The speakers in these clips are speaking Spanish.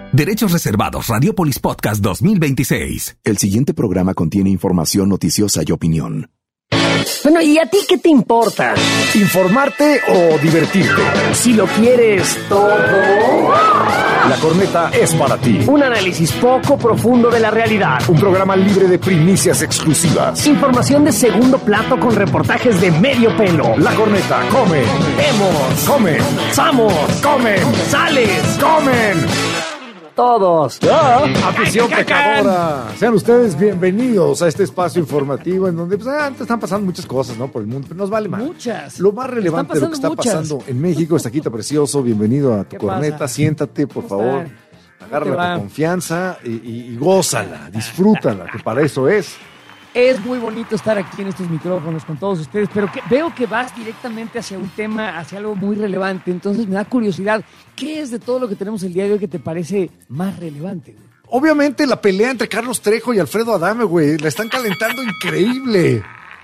Derechos reservados. Radiopolis Podcast 2026. El siguiente programa contiene información noticiosa y opinión. Bueno, ¿y a ti qué te importa? ¿Informarte o divertirte? Si lo quieres todo. La Corneta es para ti. Un análisis poco profundo de la realidad. Un programa libre de primicias exclusivas. Información de segundo plato con reportajes de medio pelo. La Corneta come. Vemos. Comen. Samos. Comen. Sales. Comen. Todos. Afición pecadora. Sean ustedes bienvenidos a este espacio informativo en donde están pasando muchas cosas, ¿no? Por el mundo, pero nos vale más. Muchas. Lo más relevante de lo que está pasando en México. Estaquito precioso, bienvenido a tu Corneta. Pasa? Siéntate, por favor. Agárrala con confianza y gózala, disfrútala, que para eso es. Es muy bonito estar aquí en estos micrófonos con todos ustedes, pero veo que vas directamente hacia un tema, hacia algo muy relevante. Entonces me da curiosidad, ¿qué es de todo lo que tenemos el día de hoy que te parece más relevante, güey? Obviamente la pelea entre Carlos Trejo y Alfredo Adame, güey. La están calentando increíble.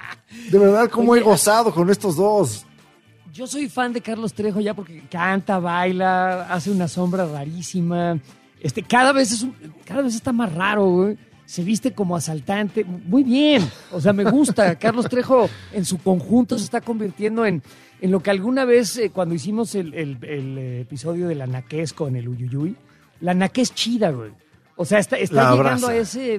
De verdad, cómo he gozado con estos dos. Yo soy fan de Carlos Trejo ya porque canta, baila, hace una sombra rarísima. Cada vez está más raro, güey. Se viste como asaltante. Muy bien. O sea, me gusta. Carlos Trejo en su conjunto se está convirtiendo en lo que alguna vez, cuando hicimos el episodio de la Naquez con el Uyuyuy, la Naquez chida, güey. O sea, está llegando a ese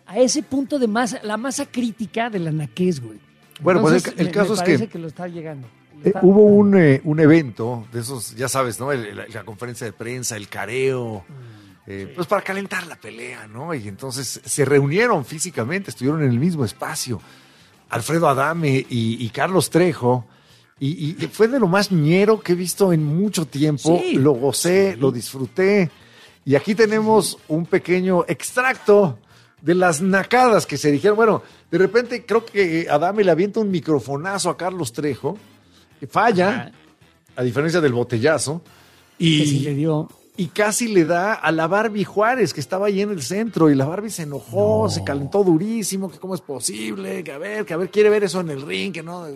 punto de la masa crítica de la Naquez, güey. Bueno, entonces, pues el caso me es parece que lo está llegando. hubo un evento de esos, ya sabes, ¿no? La conferencia de prensa, el careo. Pues para calentar la pelea, ¿no? Y entonces se reunieron físicamente, estuvieron en el mismo espacio, Alfredo Adame y Carlos Trejo, y fue de lo más ñero que he visto en mucho tiempo. Sí. Lo gocé, lo disfruté, y aquí tenemos un pequeño extracto de las nacadas que se dijeron. Bueno, de repente creo que Adame le avienta un microfonazo a Carlos Trejo, que falla, a diferencia del botellazo, Que sí le dio. y casi le da a la Barbie Juárez, que estaba ahí en el centro, y la Barbie se enojó, se calentó durísimo, que cómo es posible, que a ver, quiere ver eso en el ring, que no.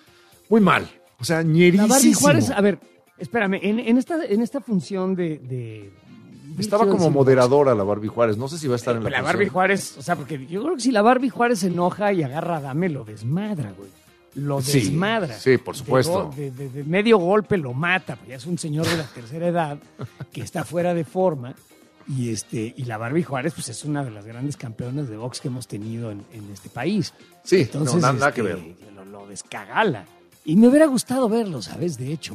Muy mal. O sea, ñerísimo. La Barbie Juárez, a ver, espérame, en esta función de estaba como moderadora la Barbie Juárez, no sé si va a estar en la función. Barbie Juárez, o sea, porque yo creo que si la Barbie Juárez se enoja y agarra a Dame, lo desmadra, güey. Lo desmadra. Sí, por supuesto. De medio golpe lo mata, porque ya es un señor de la tercera edad que está fuera de forma. Y la Barbie Juárez, pues es una de las grandes campeonas de box que hemos tenido en este país. Sí, entonces, nada que ver. Lo descagala. Y me hubiera gustado verlo, ¿sabes? De hecho.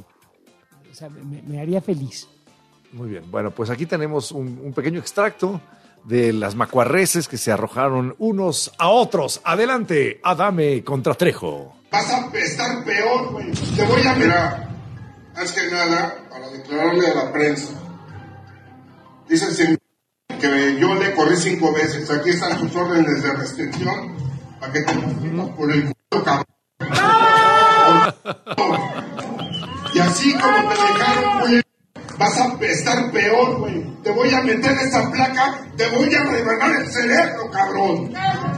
O sea, me haría feliz. Muy bien. Bueno, pues aquí tenemos un pequeño extracto de las macuarreces que se arrojaron unos a otros. Adelante, Adame contra Trejo. Vas a estar peor, güey. Te voy a mirar. Más que nada, para declararle a la prensa. Dicen que yo le corrí 5 veces. Aquí están tus órdenes de restricción. Para que te confirmas por el culo, cabrón. Y así como te dejaron, güey, vas a estar peor, güey. Te voy a meter esa placa. Te voy a rebanar el cerebro, cabrón.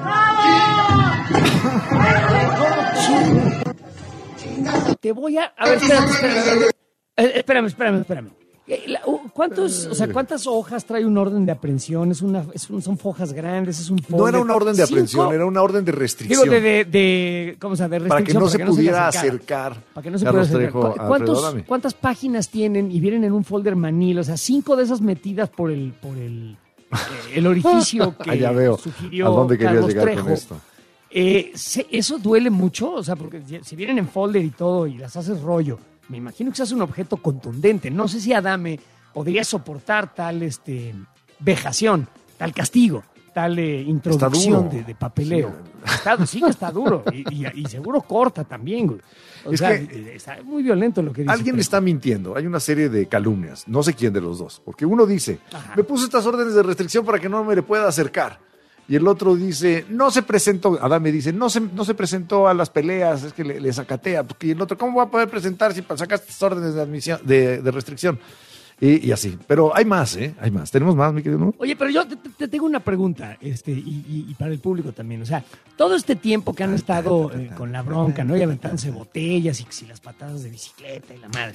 Te voy a... A ver, espérame. ¿Cuántas hojas trae un orden de aprehensión? ¿Son hojas grandes? ¿Es un folder? No era una orden de aprehensión, era una orden de restricción. Digo, ¿cómo se llama? De restricción. Para que no se pudiera acercar. Para que no se pudiera acercar. ¿Cuántas páginas tienen y vienen en un folder manila? O sea, 5 de esas metidas por el orificio que ya veo sugirió a dónde querías Carlos llegar Trejo. con esto. Eso duele mucho, o sea, porque si vienen en folder y todo y las haces rollo, me imagino que se hace un objeto contundente. No sé si Adame podría soportar tal vejación, tal castigo, tal introducción de papeleo. Sí, está duro y seguro corta también, güey. Está muy violento lo que dice. Alguien está mintiendo. Hay una serie de calumnias. No sé quién de los dos. Porque uno dice, me puso estas órdenes de restricción para que no me le pueda acercar. Y el otro dice, no se presentó, Adame dice, no se presentó a las peleas, es que le sacatea. Y el otro, ¿cómo va a poder presentar si sacaste estas órdenes de admisión, de restricción? Y así. Pero hay más, hay más. ¿Tenemos más, mi querido? Oye, pero yo te tengo una pregunta, y para el público también. O sea, todo este tiempo que han estado con la bronca, ¿no? Y aventándose botellas y las patadas de bicicleta y la madre.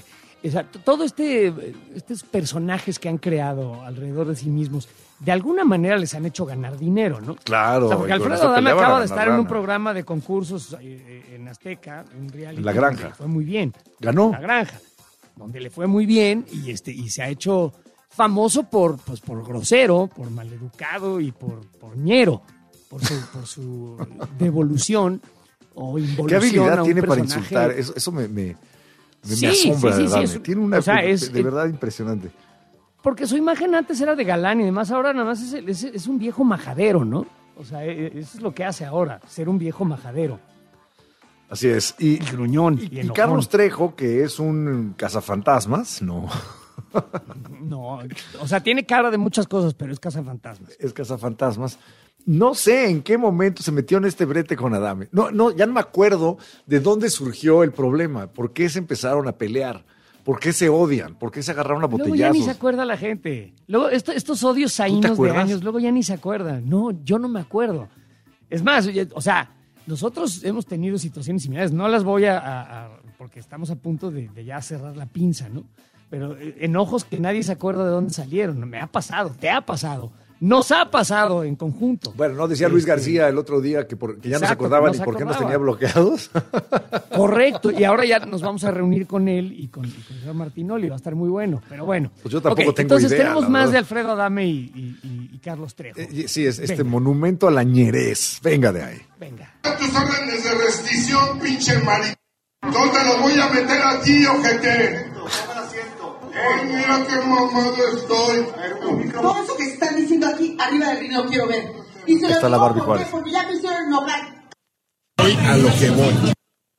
O sea, todo estos personajes que han creado alrededor de sí mismos, de alguna manera les han hecho ganar dinero, ¿no? Claro. O sea, porque y con Alfredo eso Adame peleaban acaba a de ganar estar en un lana. programa de concursos en Azteca, un reality. En La Granja. Le fue muy bien. ¿Ganó? La Granja, donde le fue muy bien y se ha hecho famoso por grosero, por maleducado y por ñero, por su devolución o involución. ¿Qué habilidad a un tiene para personaje? insultar? Eso me Sí, asombra, sí, de sí, Adame. es- Tiene una o sea, de verdad impresionante. Porque su imagen antes era de galán y demás, ahora nada más es un viejo majadero, ¿no? O sea, eso es lo que hace ahora, ser un viejo majadero. Así es. Y gruñón. Y enojón. Carlos Trejo, que es un cazafantasmas, no, No, o sea, tiene cara de muchas cosas, pero es cazafantasmas. es cazafantasmas. No sé en qué momento se metió en este brete con Adame. No, ya no me acuerdo de dónde surgió el problema. ¿Por qué se empezaron a pelear? ¿Por qué se odian? ¿Por qué se agarraron a Luego ya botellazos? ni se acuerda la gente. Luego estos odios te saínos de acuerdas? años, luego ya ni se acuerdan. No, yo no me acuerdo. Es más, o sea, nosotros hemos tenido situaciones similares. No las voy porque estamos a punto de ya cerrar la pinza, ¿no? Pero enojos que nadie se acuerda de dónde salieron. Me ha pasado, te ha pasado. Nos ha pasado en conjunto. Bueno, no decía Luis García el otro día que ya no se Exacto, acordaba no ni se por qué nos acordaba. tenía bloqueados. Correcto, y ahora ya nos vamos a reunir con él y con el señor Martinoli, va a estar muy bueno, pero bueno. Pues yo tampoco Ok, tengo entonces idea, tenemos la más verdad. de Alfredo Adame y Carlos Trejo. Sí, es este Venga. monumento a la ñerez. Venga de ahí. Venga. Tus órdenes de restricción, pinche marido. No te lo voy a meter a ti, ojete. Ay, mira qué mamado estoy. Todo eso que se están diciendo aquí arriba del ring lo quiero ver. Y se lo Está la digo Barbie Juárez. porque ya me hicieron enojar. Voy a lo que voy.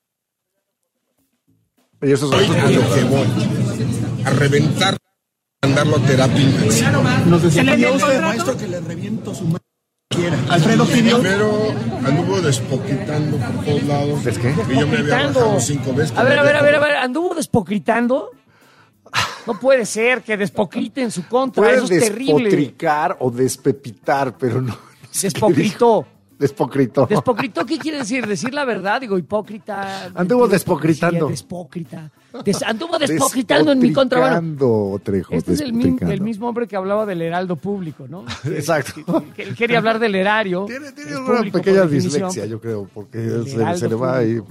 Y eso Voy a lo que voy. A reventar, mandarlo a terapia intensiva. Nos decía usted, maestro, que le reviento su mano. Alfredo pidió. Primero anduvo despoquitando por todos lados. ¿Es qué? Y yo me había Despoquitando. bajado 5 veces. A ver, ¿anduvo despoquitando? No puede ser que despoquite en su contra, Puedes eso es terrible. despotricar o despepitar, pero no. sé qué Despoquitó. dijo. Despocrito. ¿Despoquitó qué quiere decir? Decir la verdad, digo, hipócrita. Anduvo despocritando. Despócrita. Anduvo despoquitando en mi contra. Bueno, Despotricando, Trejo. este es el despotricando. mismo hombre que hablaba del heraldo público, ¿no? Exacto. Que él quería hablar del erario. Tiene es una público pequeña por definición. dislexia, yo creo, porque El se heraldo le va ahí.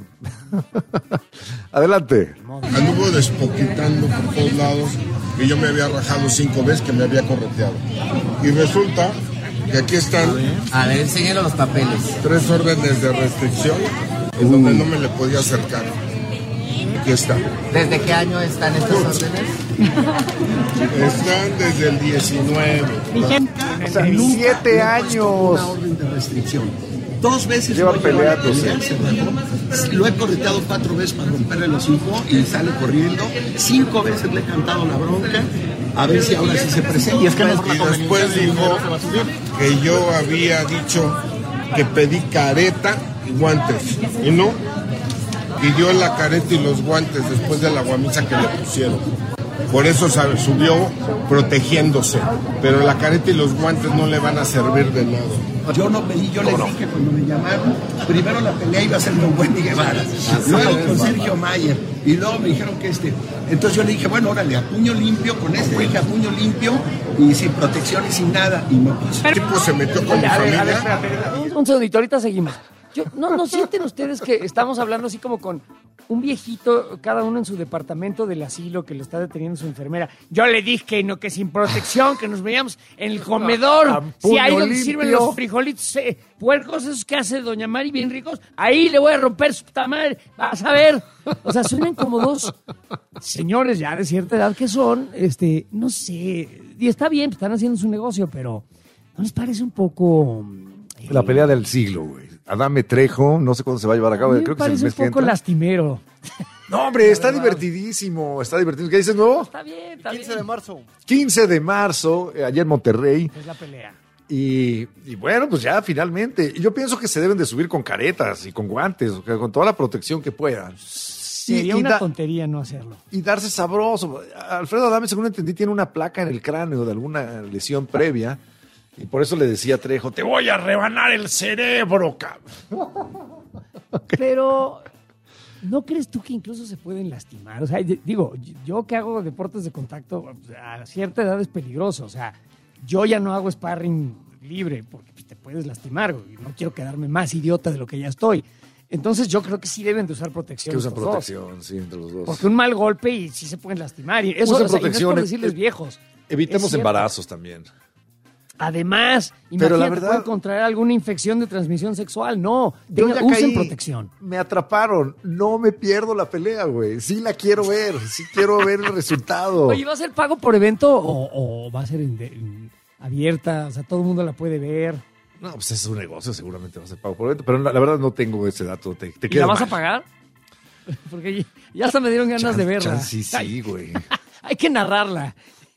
Adelante. Anduvo despoquitando por todos lados. Y yo me había rajado 5 veces que me había correteado. Y resulta que aquí están A ver, enséñale los papeles. 3 órdenes de restricción en donde no me le podía acercar. Aquí está. ¿Desde qué año están estas órdenes? Están desde el 19. O sea, 7 Una años. orden de restricción. 2 veces Lleva lo he llevado a la peleándose. pelea, se rajó. Lo he correteado 4 veces para romperle los hocico y sale corriendo. 5 veces le he cantado la bronca. A ver si ahora sí se presenta. Y después dijo que yo había dicho que pedí careta y guantes. Y no, pidió la careta y los guantes después de la guamisa que le pusieron. Por eso subió protegiéndose. Pero la careta y los guantes no le van a servir de nada. Yo no pedí, yo les dije cuando me llamaron, primero la pelea iba a ser con Wendy Guevara, luego con Sergio Mayer, y luego me dijeron que entonces yo le dije, bueno, órale, a puño limpio, con dije a puño limpio, y sin protección y sin nada, y me puse. El tipo se metió con mi A ver, familia. espérate. Un segundito, ahorita seguimos. ¿No sienten ustedes que estamos hablando así como con un viejito, cada uno en su departamento del asilo que lo está deteniendo su enfermera? Yo le dije que sin protección, que nos veíamos en el comedor. A Si puño ahí donde limpio. sirven los frijolitos puercos, esos que hace doña Mari bien ricos, ahí le voy a romper su puta madre. Vas a ver. O sea, suenan como dos señores ya de cierta edad que son, no sé, y está bien, están haciendo su negocio, pero ¿no les parece un poco... La pelea del siglo, güey. Adame Trejo, no sé cuándo se va a llevar a cabo. A mí me Creo que es el parece un mes que poco entra. lastimero. No, hombre, está divertidísimo. Está divertido. ¿Qué dices, nuevo? Está bien, está 15 de marzo. 15 de marzo, allá en Monterrey. Es la pelea. Y bueno, pues ya finalmente. Yo pienso que se deben de subir con caretas y con guantes, o sea, con toda la protección que puedan. Sería y una da- tontería no hacerlo. Y darse sabroso. Alfredo Adame, según entendí, tiene una placa en el cráneo de alguna lesión previa. Y por eso le decía a Trejo, te voy a rebanar el cerebro, cabrón. Pero ¿No crees tú que incluso se pueden lastimar? O sea, digo, yo que hago deportes de contacto, a cierta edad es peligroso. O sea, yo ya no hago sparring libre porque te puedes lastimar, güey. No quiero quedarme más idiota de lo que ya estoy. Entonces yo creo que sí deben de usar protección. Que usan protección, sí, entre los dos. Porque un mal golpe y sí se pueden lastimar. Y eso, usan o sea, protección. Y no es por decirles viejos. Evitemos embarazos también. Además, pero la imagínate, verdad, pueden contraer alguna infección de transmisión sexual. No, usen protección. Me atraparon. No me pierdo la pelea, güey. Sí la quiero ver. Sí quiero ver el resultado. Oye, ¿va a ser pago por evento o va a ser abierta? O sea, todo el mundo la puede ver. No, pues es un negocio, seguramente va a ser pago por evento. Pero la verdad no tengo ese dato. ¿Te ¿Y la vas a pagar? Porque ya hasta me dieron ganas de verla. Sí, güey. Hay que narrarla.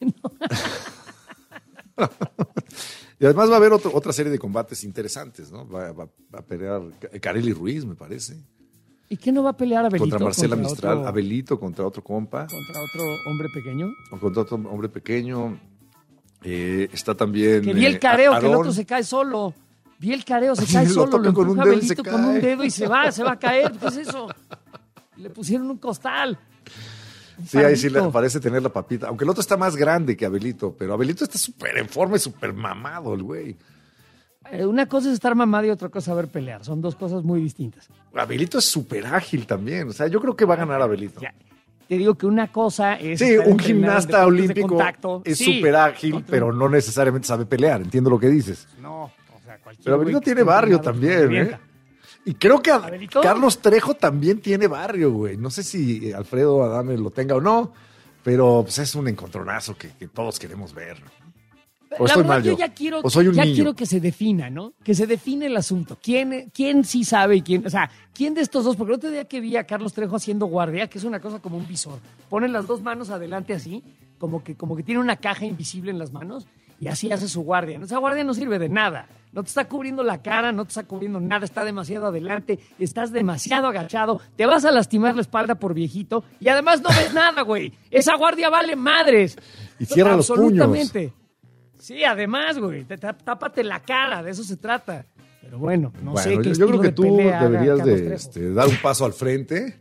Y además va a haber otra serie de combates interesantes, ¿no? Va a pelear Kareli Ruiz, me parece. ¿Y qué no va a pelear Abelito? Contra Marcela Mistral, Abelito contra otro compa. ¿Contra otro hombre pequeño? O contra otro hombre pequeño. Está también que vi el careo, Aarón. Que el otro se cae solo. Vi el careo, se cae solo, lo empuja Abelito con un dedo y se va a caer. ¿Qué es eso? Le pusieron un costal. Sí, ahí sí le parece tener la papita. Aunque el otro está más grande que Abelito, pero Abelito está súper en forma y súper mamado el güey. Una cosa es estar mamado y otra cosa es saber pelear. Son dos cosas muy distintas. Abelito es súper ágil también. O sea, yo creo que va a ganar Abelito. Ya. Te digo que una cosa es... Sí, un gimnasta olímpico es súper ágil, pero no necesariamente sabe pelear. Entiendo lo que dices. No, o sea, cualquier... Pero Abelito tiene barrio también, ¿eh? Y creo que Carlos Trejo también tiene barrio, güey. No sé si Alfredo Adame lo tenga o no, pero pues es un encontronazo que todos queremos ver. O estoy mal yo. O soy un niño. Quiero que se defina, ¿no? Que se define el asunto. ¿Quién sí sabe y quién? O sea, ¿quién de estos dos? Porque el otro día que vi a Carlos Trejo haciendo guardia, que es una cosa como un visor. Ponen las dos manos adelante así, como que tiene una caja invisible en las manos, y así hace su guardia. Esa guardia no sirve de nada. No te está cubriendo la cara, no te está cubriendo nada, está demasiado adelante, estás demasiado agachado, te vas a lastimar la espalda por viejito y además no ves nada, güey. Esa guardia vale madres. Y cierra los puños. Sí, además, güey, tápate la cara, de eso se trata. Pero bueno, no sé qué yo creo que de tú deberías de dar un paso al frente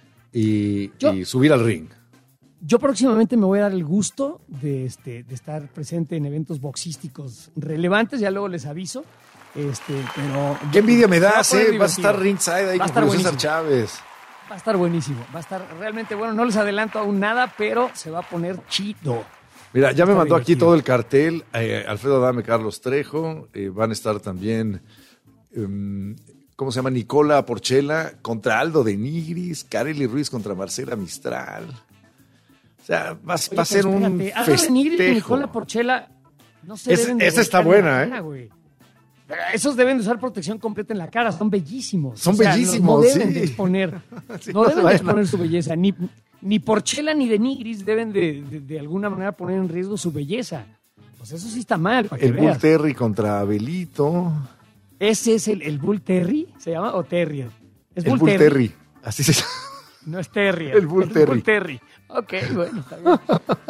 y subir al ring. Yo próximamente me voy a dar el gusto de estar presente en eventos boxísticos relevantes, ya luego les aviso. Pero qué envidia me das, vas a estar ringside ahí con Julio César Chávez. Va a estar buenísimo, va a estar realmente bueno. No les adelanto aún nada, pero se va a poner chido. Mira, ya me mandó aquí todo el cartel. Alfredo Adame, Carlos Trejo. Van a estar también, ¿cómo se llama? Nicola Porchela contra Aldo de Nigris. Kareli Ruiz contra Marcela Mistral. O sea, va a ser un festejo. Nigris y Nicola Porchela, no sé. Esa está buena, cara, Esos deben de usar protección completa en la cara, son bellísimos. Son bellísimos, no deben de exponer, sí, no deben de exponer su belleza. Ni Porchela ni de Nigris deben de alguna manera poner en riesgo su belleza. Pues eso sí está mal. El Bull Terry contra Abelito. ¿Ese es el Bull Terry? ¿Se llama? ¿O Terrier? Es el Bull Terry. Así se llama. No es Terrier. El Bull Terry. Ok, bueno, está bien.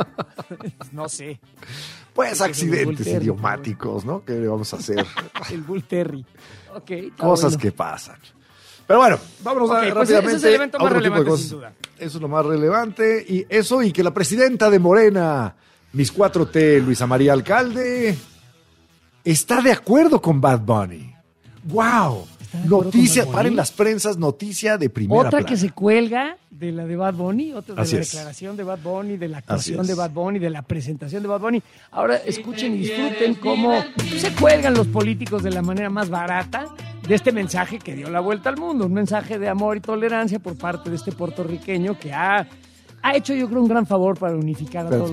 No sé. Pues accidentes idiomáticos, ¿no? ¿Qué le vamos a hacer? El Bull Terry. Ok. Cosas que pasan. Pero bueno, vámonos rápidamente. Ese es el evento más relevante, sin duda. Eso es lo más relevante. Y que la presidenta de Morena, Miss 4T, Luisa María Alcalde, está de acuerdo con Bad Bunny. ¡Wow! Noticia, paren las prensas, noticia de primera Otra plana. Que se cuelga de la de Bad Bunny, otra de la declaración de Bad Bunny, de la actuación de Bad Bunny, de la presentación de Bad Bunny. Ahora escuchen y disfruten cómo se cuelgan los políticos de la manera más barata de este mensaje que dio la vuelta al mundo, un mensaje de amor y tolerancia por parte de este puertorriqueño que ha hecho, yo creo, un gran favor para unificar a todos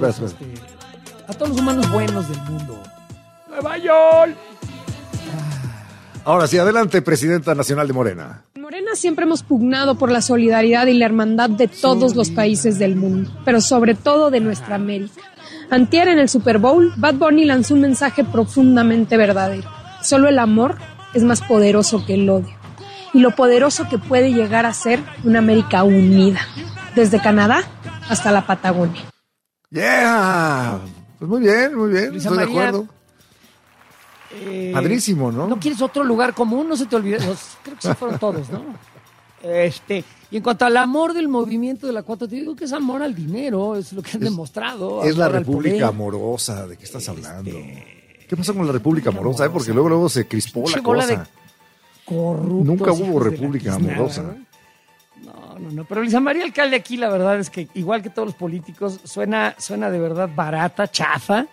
los humanos buenos del mundo. ¡Nueva York! Ahora sí, adelante, presidenta nacional de Morena. En Morena siempre hemos pugnado por la solidaridad y la hermandad de todos los países del mundo, pero sobre todo de nuestra América. Antier en el Super Bowl, Bad Bunny lanzó un mensaje profundamente verdadero. Solo el amor es más poderoso que el odio. Y lo poderoso que puede llegar a ser una América unida, desde Canadá hasta la Patagonia. ¡Yeah! Pues muy bien, Luisa estoy María, de acuerdo. Padrísimo, ¿no? ¿No quieres otro lugar común? No se te olvide. Creo que sí fueron todos, ¿no? Y en cuanto al amor del movimiento de la 4T, digo que es amor al dinero, es lo que han demostrado. Es la amor al República poder. Amorosa, ¿de qué estás hablando? ¿Qué pasa con la República Amorosa? Porque luego se crispó la Pinche bola de cosa. corruptos, Nunca hubo hijos de la República tiznada, Amorosa. No. Pero Luisa María Alcalde aquí, la verdad es que, igual que todos los políticos, suena de verdad barata, chafa,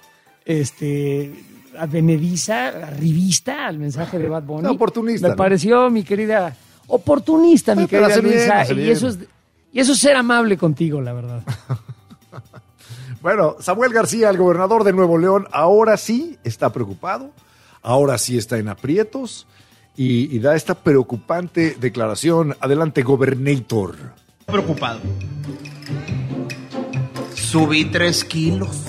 advenediza, arribista al mensaje de Bad Bunny. No, oportunista, Me ¿no? pareció, mi querida, oportunista, mi Pero querida hace bien, Luisa. hace Y bien. eso es ser amable contigo, la verdad. Bueno, Samuel García, el gobernador de Nuevo León, ahora sí está preocupado, ahora sí está en aprietos y da esta preocupante declaración. Adelante, gobernator. Preocupado. Subí 3 kilos.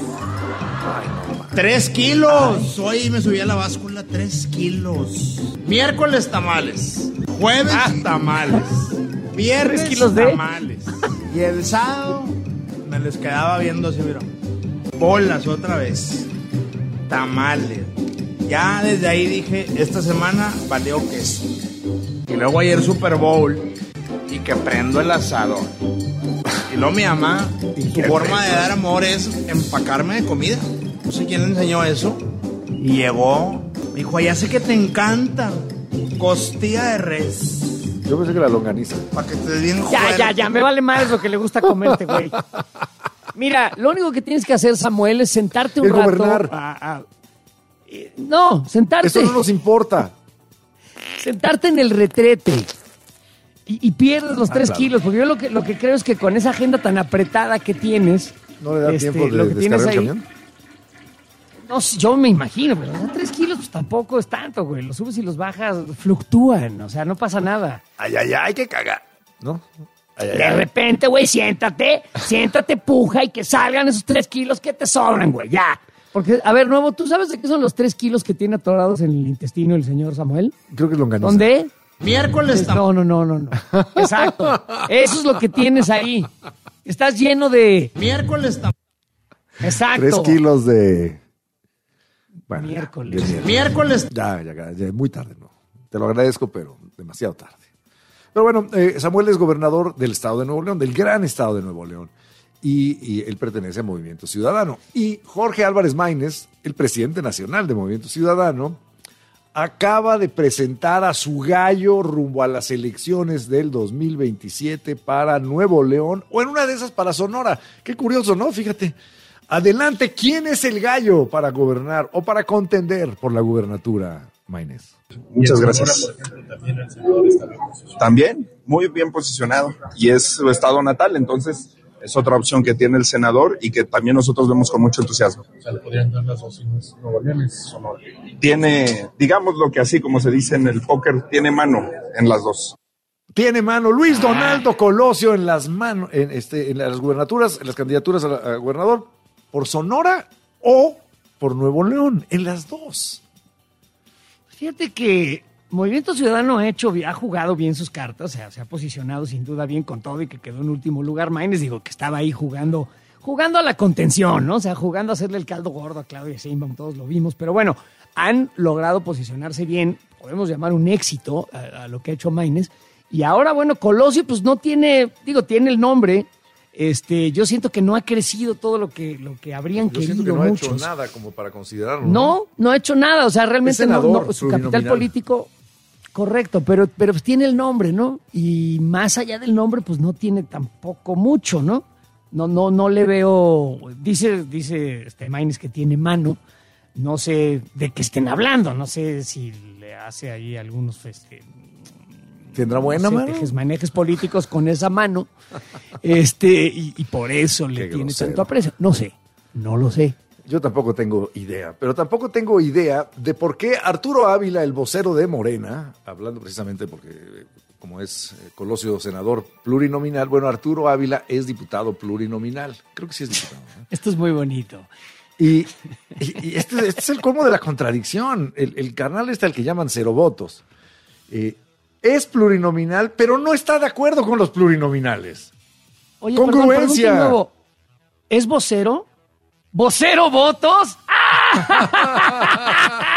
3 kilos. Hoy me subí a la báscula 3 kilos. Miércoles tamales. Jueves tamales. Viernes 3 kilos de tamales. Y el sábado me les quedaba viendo así, mira. Bolas otra vez. Tamales. Ya desde ahí dije, esta semana valió queso. Y luego ayer Super Bowl. Y que prendo el asador. Y luego mi mamá, su forma de dar amor es empacarme de comida. No sé quién le enseñó eso. Y llegó, me dijo, ya sé que te encanta. Costilla de res. Yo pensé que la longaniza. Para que estés bien fuerte. Ya, me vale más lo que le gusta comerte, güey. Mira, lo único que tienes que hacer, Samuel, es sentarte un Es rato. gobernar. No, sentarte. Eso no nos importa. Sentarte en el retrete. Y pierdes los 3 claro. kilos, porque yo lo que creo es que con esa agenda tan apretada que tienes... ¿No le da tiempo lo de que tienes descargar el ahí, camión? No, yo me imagino, pero 3 kilos pues tampoco es tanto, güey. Los subes y los bajas, fluctúan, o sea, no pasa nada. Ay, que cagar. ¿No? De repente, güey, siéntate, puja y que salgan esos 3 kilos que te sobran, güey, ya. Porque, a ver, Nuevo, ¿tú sabes de qué son los 3 kilos que tiene atorados en el intestino el señor Samuel? Creo que es longaniza. ¿Dónde? Miércoles tamales. No. Exacto. Eso es lo que tienes ahí. Estás lleno de... Miércoles tamales. Exacto. 3 kilos de... Bueno, Miércoles. Miércoles. Ya, muy tarde, ¿no? Te lo agradezco, pero demasiado tarde. Pero bueno, Samuel es gobernador del estado de Nuevo León, del gran estado de Nuevo León. Y él pertenece a Movimiento Ciudadano. Y Jorge Álvarez Maínez, el presidente nacional de Movimiento Ciudadano, acaba de presentar a su gallo rumbo a las elecciones del 2027 para Nuevo León, o en una de esas para Sonora. Qué curioso, ¿no? Fíjate. Adelante, ¿quién es el gallo para gobernar o para contender por la gubernatura, Maínez? Muchas gracias. También, muy bien posicionado. Y es su estado natal, entonces es otra opción que tiene el senador y que también nosotros vemos con mucho entusiasmo. O sea, le podrían dar las opciones Nuevo León, Sonora. Tiene, digamos lo que así como se dice en el póker, tiene mano en las dos. Tiene mano Luis Donaldo Colosio en las manos, en las gubernaturas, en las candidaturas a gobernador por Sonora o por Nuevo León, en las dos. Fíjate que Movimiento Ciudadano ha jugado bien sus cartas, o sea, se ha posicionado sin duda bien con todo y que quedó en último lugar. Maínez, digo, que estaba ahí jugando a la contención, ¿no? O sea, jugando a hacerle el caldo gordo a Claudia Sheinbaum, todos lo vimos, pero bueno, han logrado posicionarse bien, podemos llamar un éxito a lo que ha hecho Maínez. Y ahora, bueno, Colosio, pues no tiene, tiene el nombre. Yo siento que no ha crecido todo lo que habrían querido siento que no muchos. ha hecho nada como para considerarlo. No ha hecho nada. O sea, realmente Es senador, su capital plurinominal. político, correcto, pero pues tiene el nombre, ¿no? Y más allá del nombre, pues no tiene tampoco mucho, ¿no? No le veo. Dice Maínez que tiene mano. No sé de qué estén hablando. No sé si le hace ahí algunos ¿Tendrá buena mano? Manejes políticos con esa mano. Y por eso le tiene grosero. tanto aprecio. No sé, no lo sé. Yo tampoco tengo idea, pero tampoco tengo idea de por qué Arturo Ávila, el vocero de Morena, hablando precisamente porque como es Colosio senador plurinominal, bueno, Arturo Ávila es diputado plurinominal. Creo que sí es diputado, ¿no? Esto es muy bonito. Y este es el colmo de la contradicción. El carnal al que llaman cero votos. Es plurinominal, pero no está de acuerdo con los plurinominales. Oye, Congruencia. Perdón, nuevo. ¿Es vocero? ¿Vocero votos?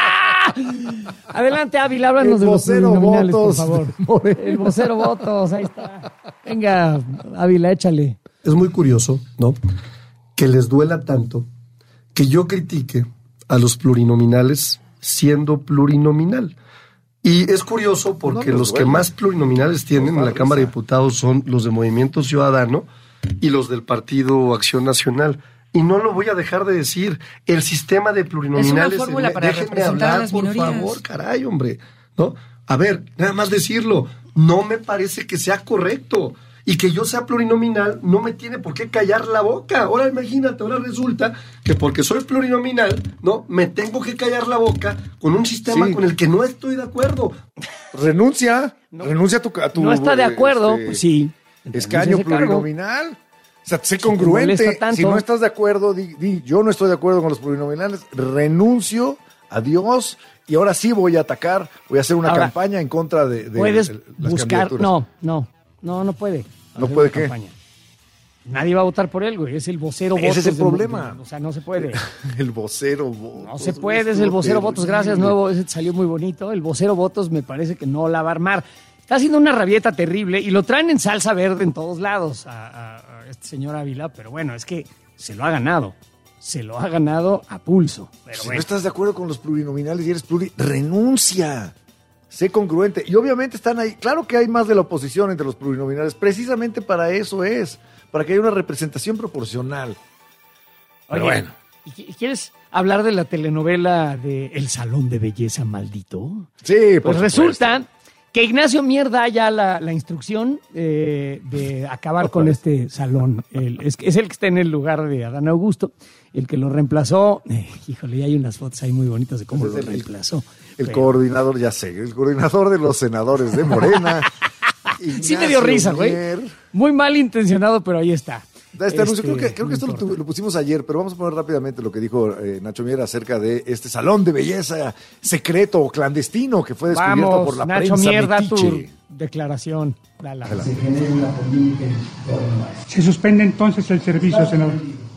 Adelante, Ávila, háblanos de los plurinominales, por favor. El vocero votos, ahí está. Venga, Ávila, échale. Es muy curioso, ¿no? Que les duela tanto que yo critique a los plurinominales siendo plurinominal. Y es curioso porque los que más plurinominales tienen en la Cámara de Diputados son los de Movimiento Ciudadano y los del Partido Acción Nacional. Y no lo voy a dejar de decir. El sistema de plurinominales... Es una fórmula para déjenme hablar, las por minorías. favor, caray, hombre. ¿No? A ver, nada más decirlo. No me parece que sea correcto. Y que yo sea plurinominal no me tiene por qué callar la boca. Ahora imagínate, ahora resulta que porque soy plurinominal, ¿no? Me tengo que callar la boca con un sistema con el que no estoy de acuerdo. Renuncia a tu no está de acuerdo, pues sí. Escaño plurinominal. O sea, sé congruente. Si no estás de acuerdo, di yo no estoy de acuerdo con los plurinominales, renuncio, adiós, y ahora sí voy a atacar, voy a hacer una campaña en contra de puedes las buscar, candidaturas. No puede. ¿No puede qué? Campaña. Nadie va a votar por él, güey. Es el vocero votos. Ese es el problema. O sea, no se puede. El vocero votos. No se puede, es el vocero votos. Gracias, nuevo. Ese salió muy bonito. El vocero votos me parece que no la va a armar. Está haciendo una rabieta terrible y lo traen en salsa verde en todos lados a este señor Ávila, pero bueno, es que se lo ha ganado. Se lo ha ganado a pulso. Pero si no estás de acuerdo con los plurinominales y eres renuncia. Sé congruente. Y obviamente están ahí. Claro que hay más de la oposición entre los plurinominales. Precisamente para eso es. Para que haya una representación proporcional. Pero bueno. ¿Y quieres hablar de la telenovela de El Salón de Belleza Maldito? Sí, pues resulta que Ignacio Mier da ya la instrucción de acabar con este salón. Es el que está en el lugar de Adán Augusto, el que lo reemplazó. Híjole, ya hay unas fotos ahí muy bonitas de cómo lo reemplazó. El coordinador, ya sé, el coordinador de los senadores de Morena. Sí me dio risa, güey. Muy mal intencionado, pero ahí está. Da este anuncio. Creo que esto lo pusimos ayer, pero vamos a poner rápidamente lo que dijo Nacho Mier acerca de este salón de belleza secreto o clandestino que fue descubierto por la Nacho prensa Mier, da metiche. tu declaración. Dala. Se suspende entonces el servicio, senador.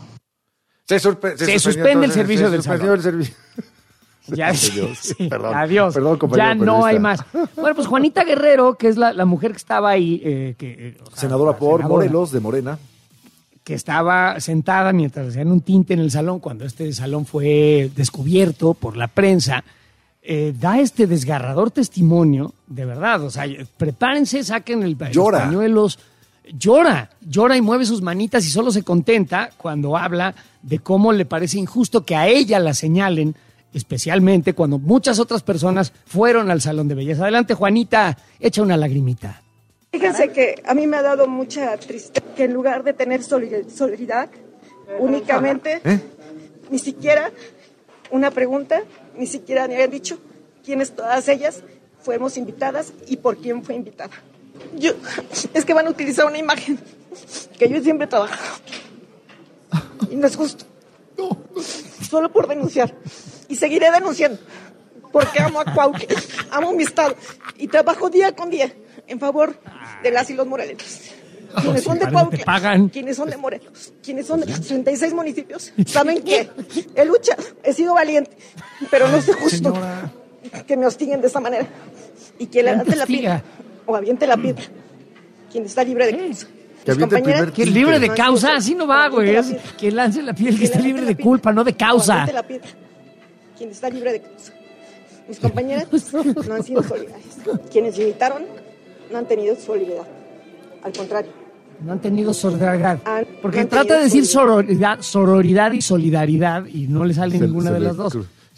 Se suspende el servicio del salón. Ya, sí, perdón, adiós. Perdón, compañero, ya no hay más. Bueno, pues Juanita Guerrero, que es la mujer que estaba ahí. Senadora por Morelos, de Morena. Que estaba sentada mientras hacían un tinte en el salón, cuando este salón fue descubierto por la prensa, da este desgarrador testimonio, de verdad. O sea, prepárense, saquen los pañuelos. Llora y mueve sus manitas y solo se contenta cuando habla de cómo le parece injusto que a ella la señalen, especialmente cuando muchas otras personas fueron al salón de belleza. Adelante, Juanita, echa una lagrimita. Fíjense que a mí me ha dado mucha tristeza que en lugar de tener solidaridad, únicamente, ni siquiera una pregunta, ni siquiera me habían dicho quiénes todas ellas fuimos invitadas y por quién fue invitada. Es que van a utilizar una imagen que yo siempre he trabajado. Y no es justo. Solo por denunciar. Y seguiré denunciando. Porque amo a Cuautla, amo mi estado. Y trabajo día con día en favor de las y los morelenses. Quienes son de Cuautla, quienes son de Morelos, quienes son de los 36 municipios, saben que he luchado, he sido valiente, pero no es justo que me hostiguen de esta manera. Y que le levante la piedra o aviente la piedra. Quien está libre de causa. Que libre de causa, así no va, güey. Que lance la piedra, que esté libre de culpa, no de causa. Quien está libre de causa. Mis compañeras no han sido solidarias. Quienes invitaron no han tenido solidaridad. Al contrario. No han tenido solidaridad. Porque trata de decir sororidad y solidaridad y no le sale ninguna de las dos.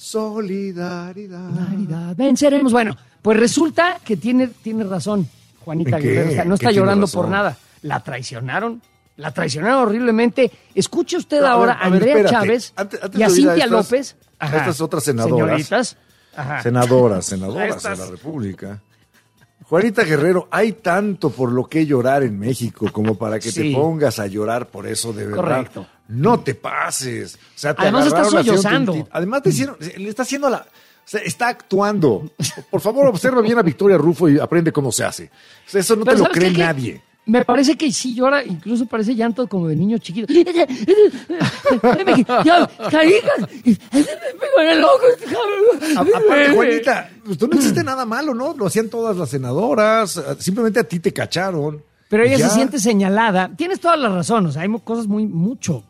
Solidaridad. Venceremos. Bueno, pues resulta que tiene razón Juanita Guerrero. O sea, no está llorando por nada. La traicionaron horriblemente. Escuche usted ahora a Andrea Chávez y a Cintia López. Estas otras senadoras. Señoritas. Senadoras de la República. Juanita Guerrero, hay tanto por lo que llorar en México como para que te pongas a llorar por eso, de verdad. Correcto. No te pases. O sea, además está sollozando. Además le está haciendo o sea, está actuando. Por favor, observa bien a Victoria Rufo y aprende cómo se hace. O sea, eso no te lo cree nadie. Me parece que sí llora, incluso parece llanto como de niño chiquito. Aparte, Juanita, pues no existe nada malo, ¿no? Lo hacían todas las senadoras, simplemente a ti te cacharon. Pero ella se siente señalada. Tienes toda la razón, o sea, hay cosas mucho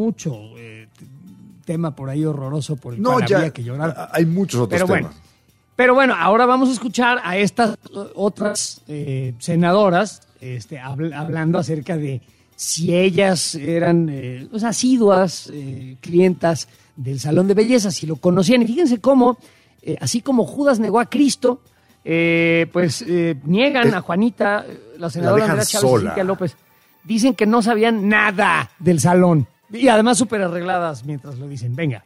tema por ahí horroroso por el cual habría que llorar. Hay muchos otros temas. Pero bueno, ahora vamos a escuchar a estas otras senadoras hablando acerca de si ellas eran asiduas clientas del salón de belleza, si lo conocían. Y fíjense cómo, así como Judas negó a Cristo, niegan a Juanita, la senadora Andrea Chávez y Cintia López. Dicen que no sabían nada del salón. Y además súper arregladas mientras lo dicen. Venga.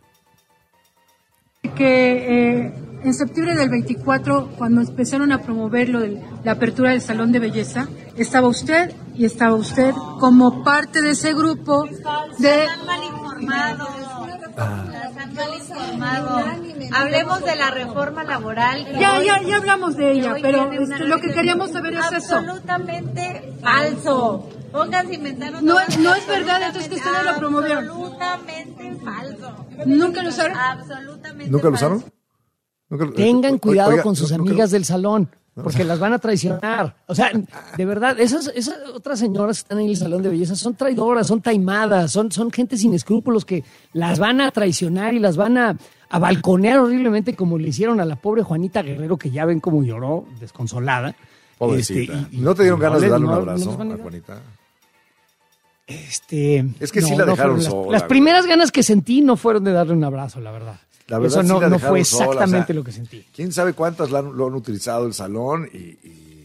Que en septiembre del 24, cuando empezaron a promover lo de la apertura del salón de belleza, estaba usted como parte de ese grupo de... Están mal informados. Hablemos de la reforma laboral. Ya hablamos de ella, pero lo que queríamos saber es eso. Absolutamente falso. Pónganse a inventar no es verdad, entonces que ustedes lo promovieron. Absolutamente falso. ¿Nunca lo usaron? Absolutamente ¿Nunca lo usaron? Tengan cuidado con sus amigas del salón, porque las van a traicionar. O sea, de verdad, esas otras señoras que están en el salón de belleza son traidoras, son taimadas, son gente sin escrúpulos que las van a traicionar y las van a balconear horriblemente como le hicieron a la pobre Juanita Guerrero, que ya ven cómo lloró, desconsolada. Pobrecita. ¿No te dieron ganas de darle un abrazo a Juanita? Es que sí la dejaron sola. Las primeras ganas que sentí no fueron de darle un abrazo, la verdad. La verdad eso sí no fue exactamente sola, lo que sentí. ¿Quién sabe cuántas lo han utilizado el salón y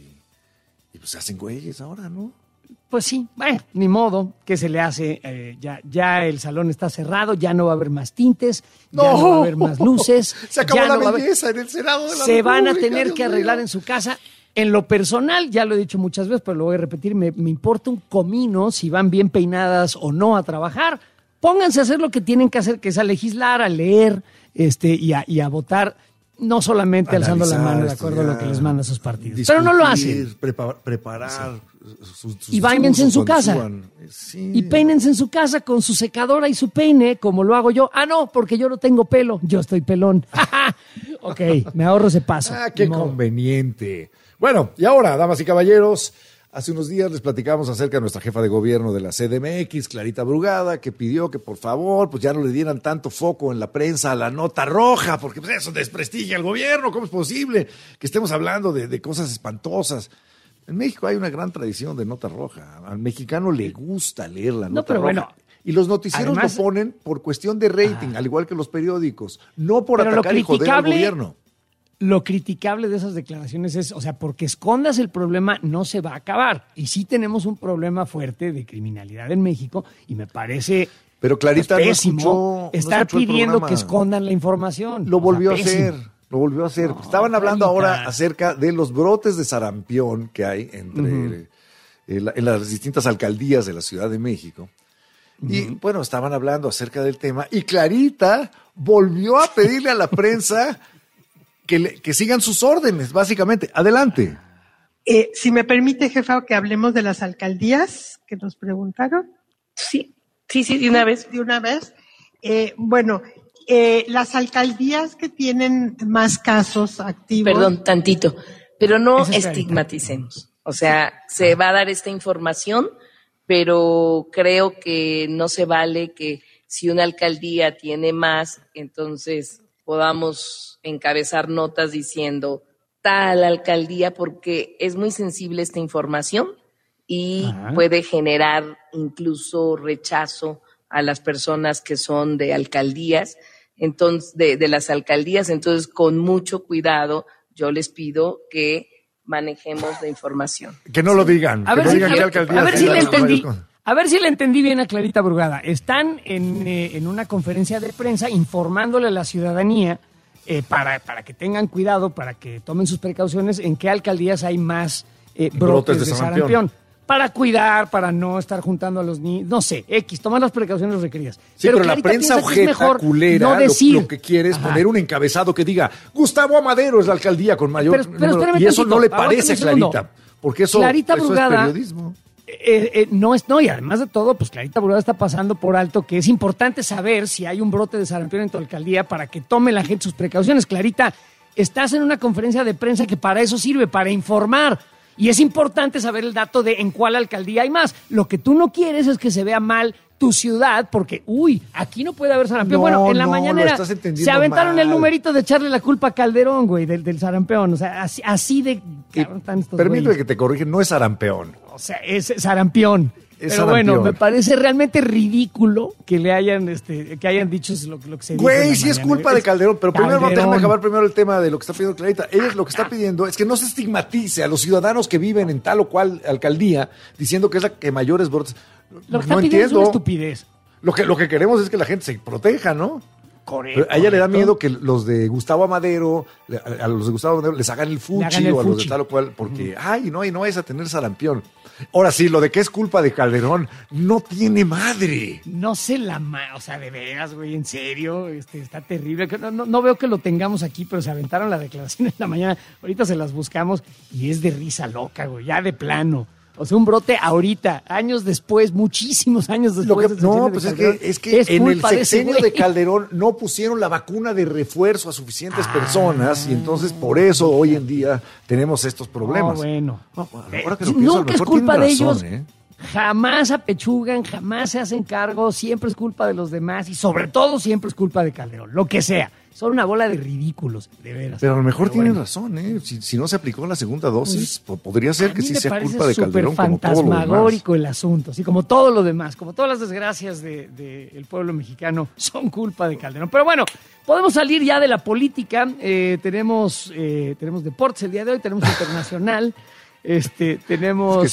pues se hacen güeyes ahora, ¿no? Pues sí, bueno, ni modo, ¿qué se le hace? Ya el salón está cerrado, ya no va a haber más tintes, ya no va a haber más luces. Se acabó la belleza en el Senado de la Se República, van a tener Dios que arreglar mío. en su casa. En lo personal, ya lo he dicho muchas veces, pero lo voy a repetir, me importa un comino si van bien peinadas o no a trabajar. Pónganse a hacer lo que tienen que hacer, que es a legislar, a leer y a votar, no solamente alzando la mano de acuerdo a lo que les manda sus partidos. Discutir, pero no lo hacen. Preparar. Sus Y báñense en su casa. Sí. Y peínense en su casa con su secadora y su peine, como lo hago yo. Ah, no, porque yo no tengo pelo. Yo estoy pelón. Ok, me ahorro ese paso. Qué conveniente. Bueno, y ahora, damas y caballeros, hace unos días les platicamos acerca de nuestra jefa de gobierno de la CDMX, Clarita Brugada, que pidió que por favor pues ya no le dieran tanto foco en la prensa a la nota roja, porque pues, eso desprestigia al gobierno. ¿Cómo es posible que estemos hablando de cosas espantosas? En México hay una gran tradición de nota roja. Al mexicano le gusta leer la nota roja. Bueno, y los noticieros además, lo ponen por cuestión de rating, al igual que los periódicos, no por atacar y joder al gobierno. Lo criticable de esas declaraciones es, o sea, porque escondas el problema no se va a acabar. Y sí tenemos un problema fuerte de criminalidad en México y me parece pero Clarita pésimo estar pidiendo que escondan la información. Lo volvió a hacer. No, estaban hablando ahora acerca de los brotes de sarampión que hay entre en las distintas alcaldías de la Ciudad de México. Y bueno, estaban hablando acerca del tema y Clarita volvió a pedirle a la prensa que sigan sus órdenes, básicamente. Adelante. Si me permite, jefa, que hablemos de las alcaldías que nos preguntaron. Sí, de una vez. De una vez. Las alcaldías que tienen más casos activos. Perdón, tantito, pero no estigmaticemos. O sea, se va a dar esta información, pero creo que no se vale que si una alcaldía tiene más, entonces podamos encabezar notas diciendo tal alcaldía, porque es muy sensible esta información y puede generar incluso rechazo a las personas que son de alcaldías, entonces de las alcaldías. Entonces, con mucho cuidado, yo les pido que manejemos la información. Que no lo digan. A ver si le entendí bien a Clarita Brugada. Están en una conferencia de prensa informándole a la ciudadanía para que tengan cuidado, para que tomen sus precauciones, en qué alcaldías hay más brotes de sarampión. Para cuidar, para no estar juntando a los niños, no sé, tomar las precauciones requeridas. Sí, pero la prensa ojeta, culera, no decir, lo que quiere es poner un encabezado que diga Gustavo Amadero es la alcaldía con mayor número, y eso no le parece a Clarita, porque eso es periodismo. No, y además de todo, pues Clarita Burgada está pasando por alto que es importante saber si hay un brote de sarampión en tu alcaldía para que tome la gente sus precauciones. Clarita, estás en una conferencia de prensa que para eso sirve, para informar. Y es importante saber el dato de en cuál alcaldía hay más. Lo que tú no quieres es que se vea mal tu ciudad, porque, aquí no puede haber sarampión. Bueno, en la mañanera se aventaron mal el numerito de echarle la culpa a Calderón, güey, del sarampión. O sea, así de cabrón están estos Permíteme güeyes. que te corrija, no es sarampeón. O sea, es sarampión. Es Pero sarampión. bueno, me parece realmente ridículo que le hayan, que hayan dicho lo que se dice. Güey, sí es culpa de Calderón, pero primero déjame acabar primero el tema de lo que está pidiendo Clarita. Ella lo que está pidiendo es que no se estigmatice a los ciudadanos que viven en tal o cual alcaldía diciendo que es la que mayores brotes. Lo que está pidiendo es una estupidez. Lo que queremos es que la gente se proteja, ¿no? Correcto. Pero a ella le da miedo que los de Gustavo Amadero, a los de Gustavo Amadero les hagan el fuchi o a los de tal o cual, porque, no es a tener sarampión. Ahora sí, lo de que es culpa de Calderón, no tiene madre. No sé o sea, de veras, güey, en serio, está terrible. No veo que lo tengamos aquí, pero se aventaron la declaración en la mañana. Ahorita se las buscamos y es de risa loca, güey, ya de plano. O sea, un brote ahorita, años después, muchísimos años después. Es que en el sexenio de Calderón no pusieron la vacuna de refuerzo a suficientes personas y entonces por eso hoy en día tenemos estos problemas. Ahora que lo pienso, nunca es culpa de ellos. ¿eh? Jamás apechugan, jamás se hacen cargo, siempre es culpa de los demás y sobre todo siempre es culpa de Calderón, lo que sea. Son una bola de ridículos, de veras. Pero a lo mejor tienen razón, ¿eh? Si no se aplicó la segunda dosis, podría ser que sí sea culpa de Calderón como todo lo demás. Fantasmagórico el asunto, así como todo lo demás, como todas las desgracias del pueblo mexicano son culpa de Calderón. Pero bueno, podemos salir ya de la política. Tenemos deportes el día de hoy, tenemos internacional. Tenemos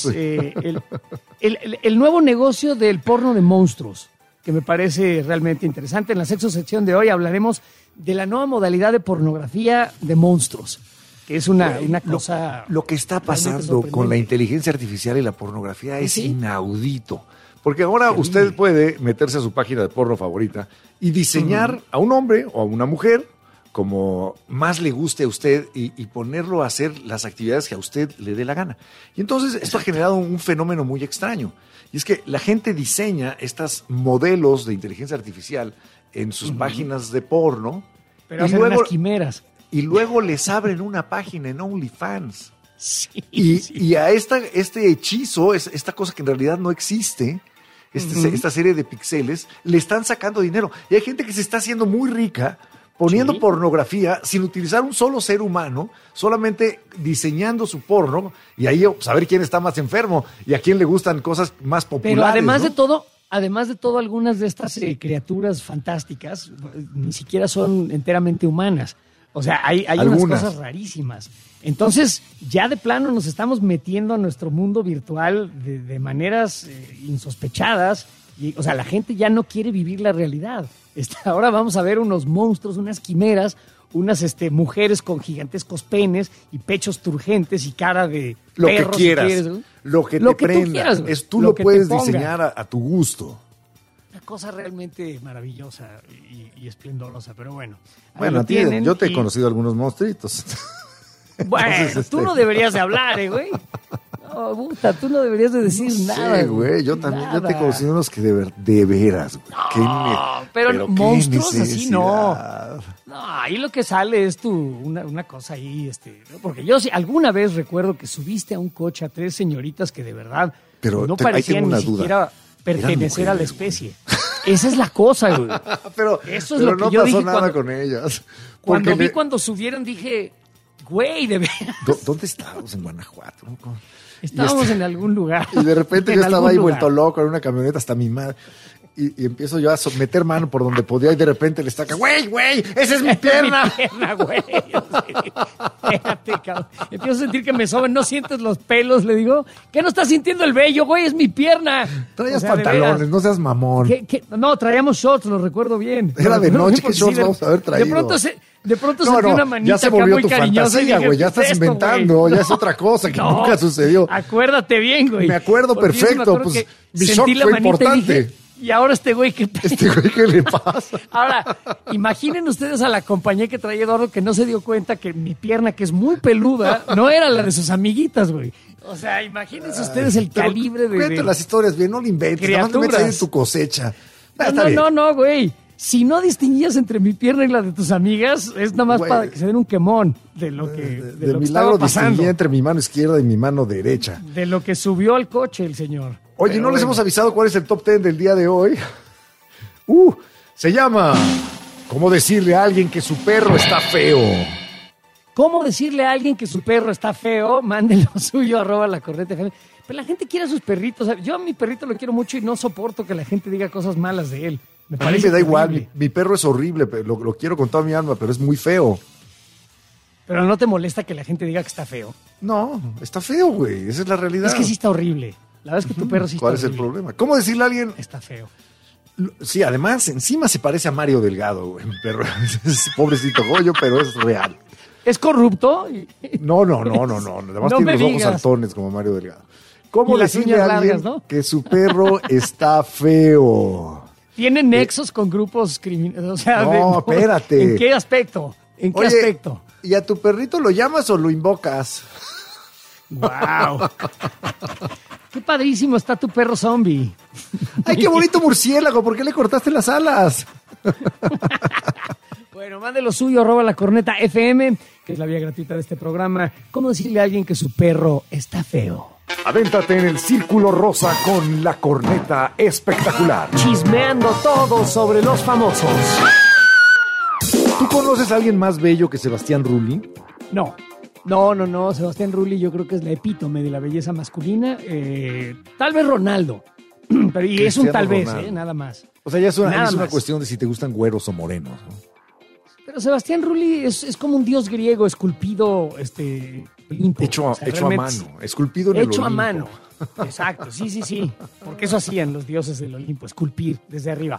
el nuevo negocio del porno de monstruos, que me parece realmente interesante. En la sexta sección de hoy hablaremos de la nueva modalidad de pornografía de monstruos, que es una cosa... Lo que está pasando con la inteligencia artificial y la pornografía es inaudito. Porque ahora usted puede meterse a su página de porno favorita y diseñar a un hombre o a una mujer como más le guste a usted y ponerlo a hacer las actividades que a usted le dé la gana. Y entonces esto ha generado un fenómeno muy extraño. Y es que la gente diseña estos modelos de inteligencia artificial en sus páginas de porno. Pero hacen unas quimeras. Y luego les abren una página en OnlyFans. Sí, y a este hechizo, esta cosa que en realidad no existe, esta serie de píxeles, le están sacando dinero. Y hay gente que se está haciendo muy rica poniendo pornografía sin utilizar un solo ser humano, solamente diseñando su porno y ahí saber quién está más enfermo y a quién le gustan cosas más populares. Pero además ¿no? Además de todo, algunas de estas criaturas fantásticas ni siquiera son enteramente humanas. O sea, hay unas cosas rarísimas. Entonces, ya de plano nos estamos metiendo a nuestro mundo virtual de maneras insospechadas. O sea, la gente ya no quiere vivir la realidad. Ahora vamos a ver unos monstruos, unas quimeras, unas mujeres con gigantescos penes y pechos turgentes y cara de lo perro, que quieras, si quieres, ¿no? Lo que te prenda, tú lo puedes diseñar a tu gusto. Una cosa realmente maravillosa y esplendorosa, pero bueno. Bueno, yo te he conocido algunos monstruitos. Bueno, entonces, tú no deberías de hablar, güey. No, puta, tú no deberías de decir nada. Sí, güey, yo también, yo te he conocido unos que de veras, güey. Pero monstruos así no. No, ahí lo que sale es una cosa ahí, ¿no? Porque yo sí, alguna vez recuerdo que subiste a un coche a 3 señoritas que de verdad no parecían ni siquiera pertenecer a la especie. Esa es la cosa, güey. Eso es lo que no yo pasó dije nada con ellas. Cuando subieron dije, güey, de veras. ¿Dónde estábamos? En Guanajuato, ¿no? Estábamos en algún lugar. Y de repente yo estaba ahí vuelto loco en una camioneta hasta mi madre. Y empiezo yo a meter mano por donde podía y de repente le estaca, güey, esa es mi pierna. Mi pierna, güey. Espérate, cabrón. Empiezo a sentir que me soben, ¿no sientes los pelos? Le digo, ¿qué no estás sintiendo el vello, güey? Es mi pierna. Traías pantalones, no seas mamón. No, traíamos shorts, lo recuerdo bien. Era de noche, ¿qué shorts vamos a haber traído? De pronto sentí una manita ya se volvió muy tu cariñosa fantasía, güey, ya estás inventando, güey. ya es otra cosa que nunca sucedió. Acuérdate bien, güey. Me acuerdo perfecto, pues mi shock fue importante. Y ahora ¿qué güey, ¿qué le pasa? Ahora, imaginen ustedes a la compañía que traía Eduardo que no se dio cuenta que mi pierna, que es muy peluda, no era la de sus amiguitas, güey. O sea, imagínense ustedes el calibre de... Cuenta las historias bien, no lo inventes. Nada más te metes ahí en tu cosecha. No, güey. Si no distinguías entre mi pierna y la de tus amigas, es nada más para que se den un quemón de lo que, de lo que estaba pasando. Distinguía entre mi mano izquierda y mi mano derecha. De lo que subió al coche el señor. Oye, pero les hemos avisado cuál es el top 10 del día de hoy. Se llama ¿Cómo decirle a alguien que su perro está feo? ¿Cómo decirle a alguien que su perro está feo? Mándenlo suyo, @lacorneta.fm. Pero la gente quiere a sus perritos. Yo a mi perrito lo quiero mucho y no soporto que la gente diga cosas malas de él. A mí me da igual, mi perro es horrible, lo quiero con toda mi alma, pero es muy feo. ¿Pero no te molesta que la gente diga que está feo? No, está feo, güey, esa es la realidad. Es que sí está horrible. La verdad es que tu perro sí está horrible. ¿Cuál es el problema? ¿Cómo decirle a alguien? Está feo. Sí, además, encima se parece a Mario Delgado, güey, mi perro. Es pobrecito Goyo, pero es real. ¿Es corrupto? No. Además tiene los ojos saltones como Mario Delgado. ¿Cómo decirle a alguien que su perro está feo? ¿Tiene nexos con grupos criminales? O sea, espérate. ¿En qué aspecto? ¿Qué aspecto? ¿Y a tu perrito lo llamas o lo invocas? ¡Wow! ¡Qué padrísimo está tu perro zombie! ¡Ay, qué bonito murciélago! ¿Por qué le cortaste las alas? Bueno, mándelo suyo, @lacorneta.fm, que es la vía gratuita de este programa. ¿Cómo decirle a alguien que su perro está feo? Avéntate en el Círculo Rosa con La Corneta Espectacular. Chismeando todo sobre los famosos. ¿Tú conoces a alguien más bello que Sebastián Rulli? No. Sebastián Rulli yo creo que es la epítome de la belleza masculina. Tal vez Ronaldo. Pero es un tal vez, nada más. O sea, ya es una cuestión de si te gustan güeros o morenos, ¿no? Pero Sebastián Rulli es como un dios griego esculpido, Olimpo. Hecho a mano, esculpido en el Olimpo. Hecho a mano, exacto, sí. Porque eso hacían los dioses del Olimpo, esculpir desde arriba.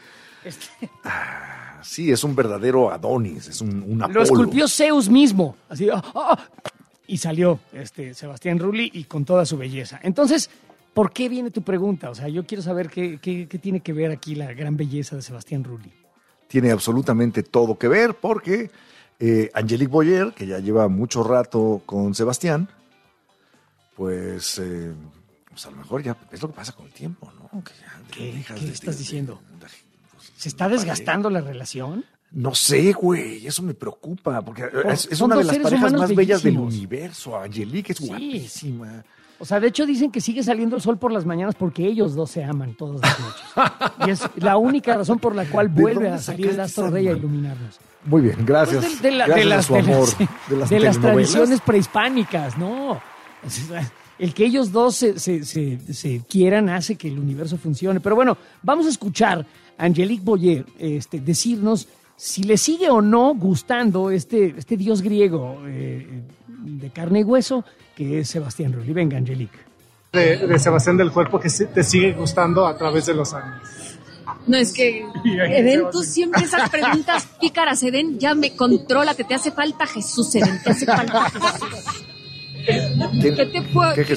Sí, es un verdadero Adonis, es un Apolo. Lo esculpió Zeus mismo, así, y salió Sebastián Rulli y con toda su belleza. Entonces, ¿por qué viene tu pregunta? O sea, yo quiero saber qué tiene que ver aquí la gran belleza de Sebastián Rulli. Tiene absolutamente todo que ver porque Angelique Boyer, que ya lleva mucho rato con Sebastián, pues a lo mejor ya es lo que pasa con el tiempo, ¿no? Que ¿Qué estás diciendo? ¿Se está desgastando la relación? No sé, güey, eso me preocupa, porque es una de las parejas más bellas del universo. Angelique es guapísima. O sea, de hecho dicen que sigue saliendo el sol por las mañanas porque ellos dos se aman todas las noches. Y es la única razón por la cual vuelve a salir el astro rey a iluminarnos. Muy bien, gracias. Pues de las tradiciones prehispánicas, ¿no? O sea, el que ellos dos se quieran hace que el universo funcione. Pero bueno, vamos a escuchar a Angelique Boyer decirnos si le sigue o no gustando este dios griego de carne y hueso que es Sebastián Rulli. Venga, Angelique. De Sebastián del Cuerpo que te sigue gustando a través de los años. No, es que, Eden, tú siempre esas preguntas pícaras, Eden, ya me contrólate, te hace falta Jesús, Eden, te hace falta Jesús. ¿Qué te puedo decir?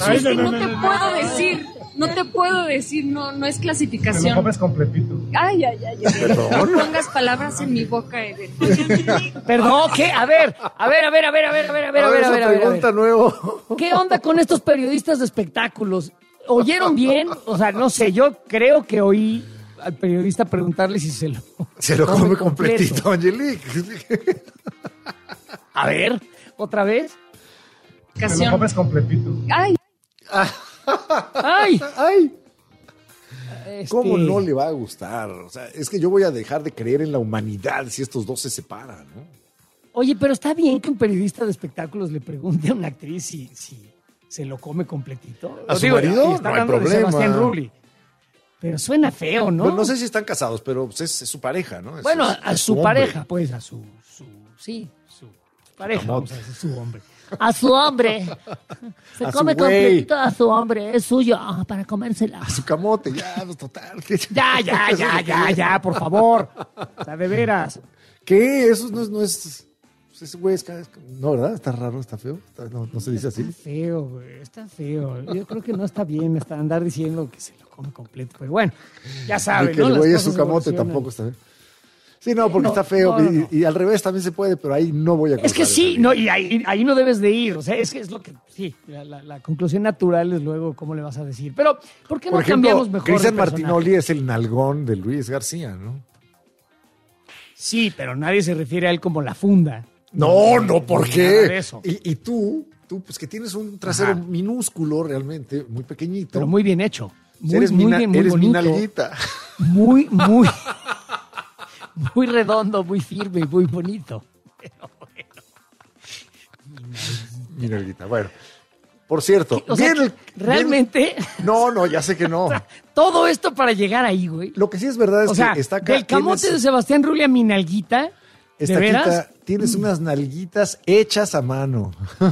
No te puedo decir, no es clasificación. Te lo comes completito. Ay. No pongas palabras en mi boca, Eden. Perdón, ¿qué? A ver. Pregunta nuevo. ¿Qué onda con estos periodistas de espectáculos? ¿Oyeron bien? O sea, no sé, yo creo que oí al periodista preguntarle si se lo come completito, Angelique. A ver, ¿otra vez? Te lo comes completito. Ay. ¿Cómo no le va a gustar? O sea, es que yo voy a dejar de creer en la humanidad si estos dos se separan, ¿no? Oye, pero está bien que un periodista de espectáculos le pregunte a una actriz si se lo come completito. ¿A su marido? Está hablando de Sebastián Rulli. Pero suena feo, ¿no? Pues no sé si están casados, pero pues es su pareja, ¿no? Bueno, a su pareja, pues, a su pareja, vamos a decir, su hombre. A su hombre. Se come completito a su hombre. Es suyo para comérsela. A su camote, ya, total. Ya, por favor. O sea, de veras. ¿Qué? Eso no es... Ese güey es... No, ¿verdad? Está raro, está feo. No se dice así. Está feo, güey. Está feo. Yo creo que no está bien andar diciendo que se lo come completo. Pero bueno, ya saben, que ¿no? el güey es su camote tampoco está bien. Sí, no, porque está feo. Y al revés también se puede, pero ahí no voy a cruzar. Es que sí, no, y ahí no debes de ir. O sea, es que es lo que. Sí, la conclusión natural es luego cómo le vas a decir. Pero, ¿por qué no cambiamos mejor? Cristian Martinoli es el nalgón de Luis García, ¿no? Sí, pero nadie se refiere a él como la funda. No, ¿por qué? Eso. Y tú, pues que tienes un trasero minúsculo realmente, muy pequeñito. Pero muy bien hecho. Eres mi nalguita. Muy redondo, muy firme y muy bonito. Pero bueno. Mi nalguita. Bueno, por cierto. O sea, realmente. No, ya sé que no. Todo esto para llegar ahí, güey. Lo que sí es verdad es que está acá. Del camote de Sebastián Rulli a mi nalguita. ¿De veras? Tienes unas nalguitas hechas a mano.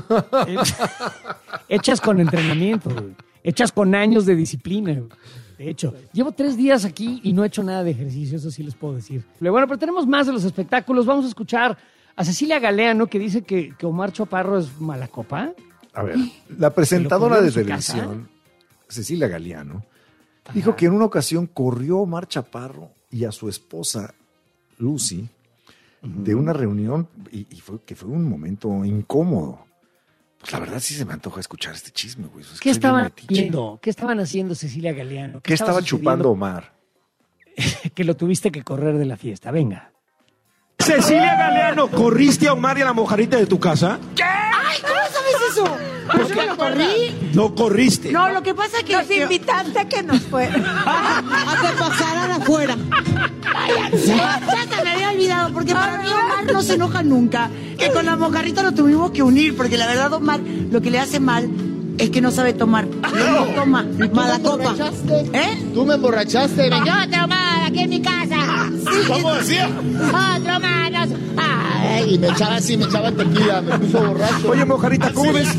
Hechas con entrenamiento, güey. Hechas con años de disciplina, güey. De hecho, llevo 3 días aquí y no he hecho nada de ejercicio, eso sí les puedo decir. Bueno, pero tenemos más de los espectáculos. Vamos a escuchar a Cecilia Galeano, que dice que Omar Chaparro es mala copa. A ver, la presentadora de televisión, Cecilia Galeano, dijo que en una ocasión corrió a Omar Chaparro y a su esposa, Lucy, de una reunión y fue un momento incómodo. Pues la verdad sí se me antoja escuchar este chisme, güey. ¿Qué estaban haciendo? ¿Qué estaban haciendo Cecilia Galeano? ¿Qué estaba chupando Omar? Que lo tuviste que correr de la fiesta. Venga. Cecilia Galeano, ¿corriste a Omar y a la mojarita de tu casa? ¿Qué? ¡Ay, cómo sabes eso! ¿Por qué lo corrí? No corriste. No, lo que pasa es que nos invitaste a que nos fuera. A que pasaran afuera. Ya se me había olvidado, porque para mí Omar no se enoja nunca. Que con la mojarrita lo tuvimos que unir, porque la verdad Omar lo que le hace mal es que no sabe tomar. No toma, mala copa. ¿Tú me emborrachaste? Yo tomaba aquí en mi casa. Sí. ¿Cómo decía? Otro manos. Ay, y me echaba tequila, me puso borracho. Oye, mojarita, ¿cómo ves?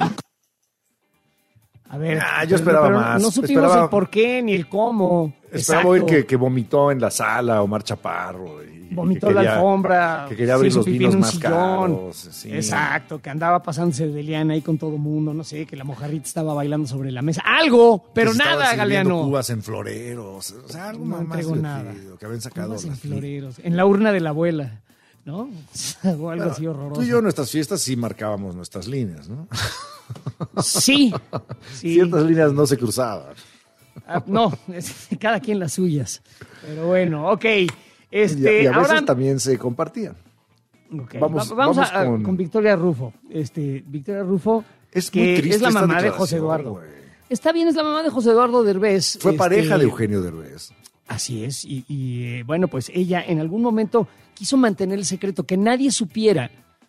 A ver, yo esperaba más. No supimos el por qué ni el cómo. Esperaba oír que vomitó en la sala Omar Chaparro. Vomitó en la alfombra. Que quería abrir los vinos más caros. Sí. Exacto, que andaba pasándose de liana ahí con todo mundo. No sé, que la mojarrita estaba bailando sobre la mesa. Algo, pero nada, Galeano. Cubas en floreros. O sea, algo no entregó nada. Que habían sacado. Cubas en floreros. En la urna de la abuela, ¿no? O algo así horroroso. Tú y yo en nuestras fiestas sí marcábamos nuestras líneas, ¿no? Sí. Ciertas líneas no se cruzaban. No, cada quien las suyas. Pero bueno, ok. Y a veces ahora también se compartían. Okay. Vamos con Victoria Rufo. Victoria Rufo, es muy triste, es la mamá de José Eduardo. Wey. Está bien, es la mamá de José Eduardo Derbez. Fue pareja de Eugenio Derbez. Así es. Y bueno, pues ella en algún momento quiso mantener el secreto, que nadie supiera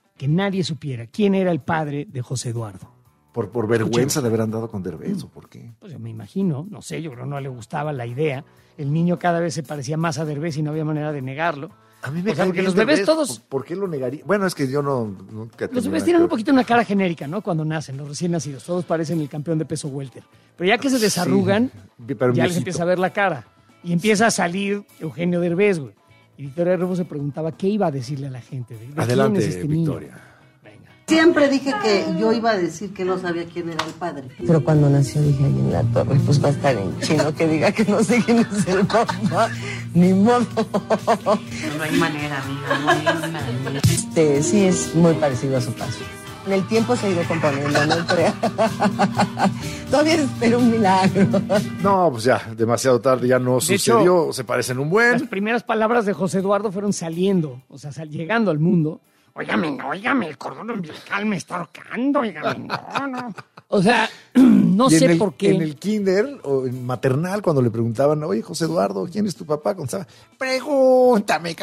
quién era el padre de José Eduardo. Por vergüenza de haber andado con Derbez, ¿o por qué? Pues yo me imagino, no sé, yo creo que no le gustaba la idea. El niño cada vez se parecía más a Derbez y no había manera de negarlo. A mí me cae porque bien los bebés Derbez, todos... ¿Por qué lo negaría? Bueno, es que yo los bebés tienen un poquito una cara genérica, ¿no? Cuando nacen, los recién nacidos. Todos parecen el campeón de peso welter. Pero ya que se desarrugan, ya les empieza a ver la cara. Y empieza a salir Eugenio Derbez, güey. Y Victoria Rufo se preguntaba qué iba a decirle a la gente. Adelante, ¿quién es este Victoria. Niño? Siempre dije que yo iba a decir que no sabía quién era el padre. Pero cuando nació dije, ahí en la torre, pues va a estar en chino que diga que no sé quién es el papá. Ni modo. No hay manera, amiga, no hay manera. Sí, es muy parecido a su paso. En el tiempo se ha ido componiendo, no creo. Todavía espero un milagro. No, pues ya, demasiado tarde, ya no sucedió, se parecen un buen. Las primeras palabras de José Eduardo fueron saliendo, o sea, llegando al mundo. Óigame, el cordón umbilical me está ahorcando, óigame, no. O sea, no sé por qué. En el kinder o en maternal, cuando le preguntaban, oye, José Eduardo, ¿quién es tu papá? Contestaba, pregúntame.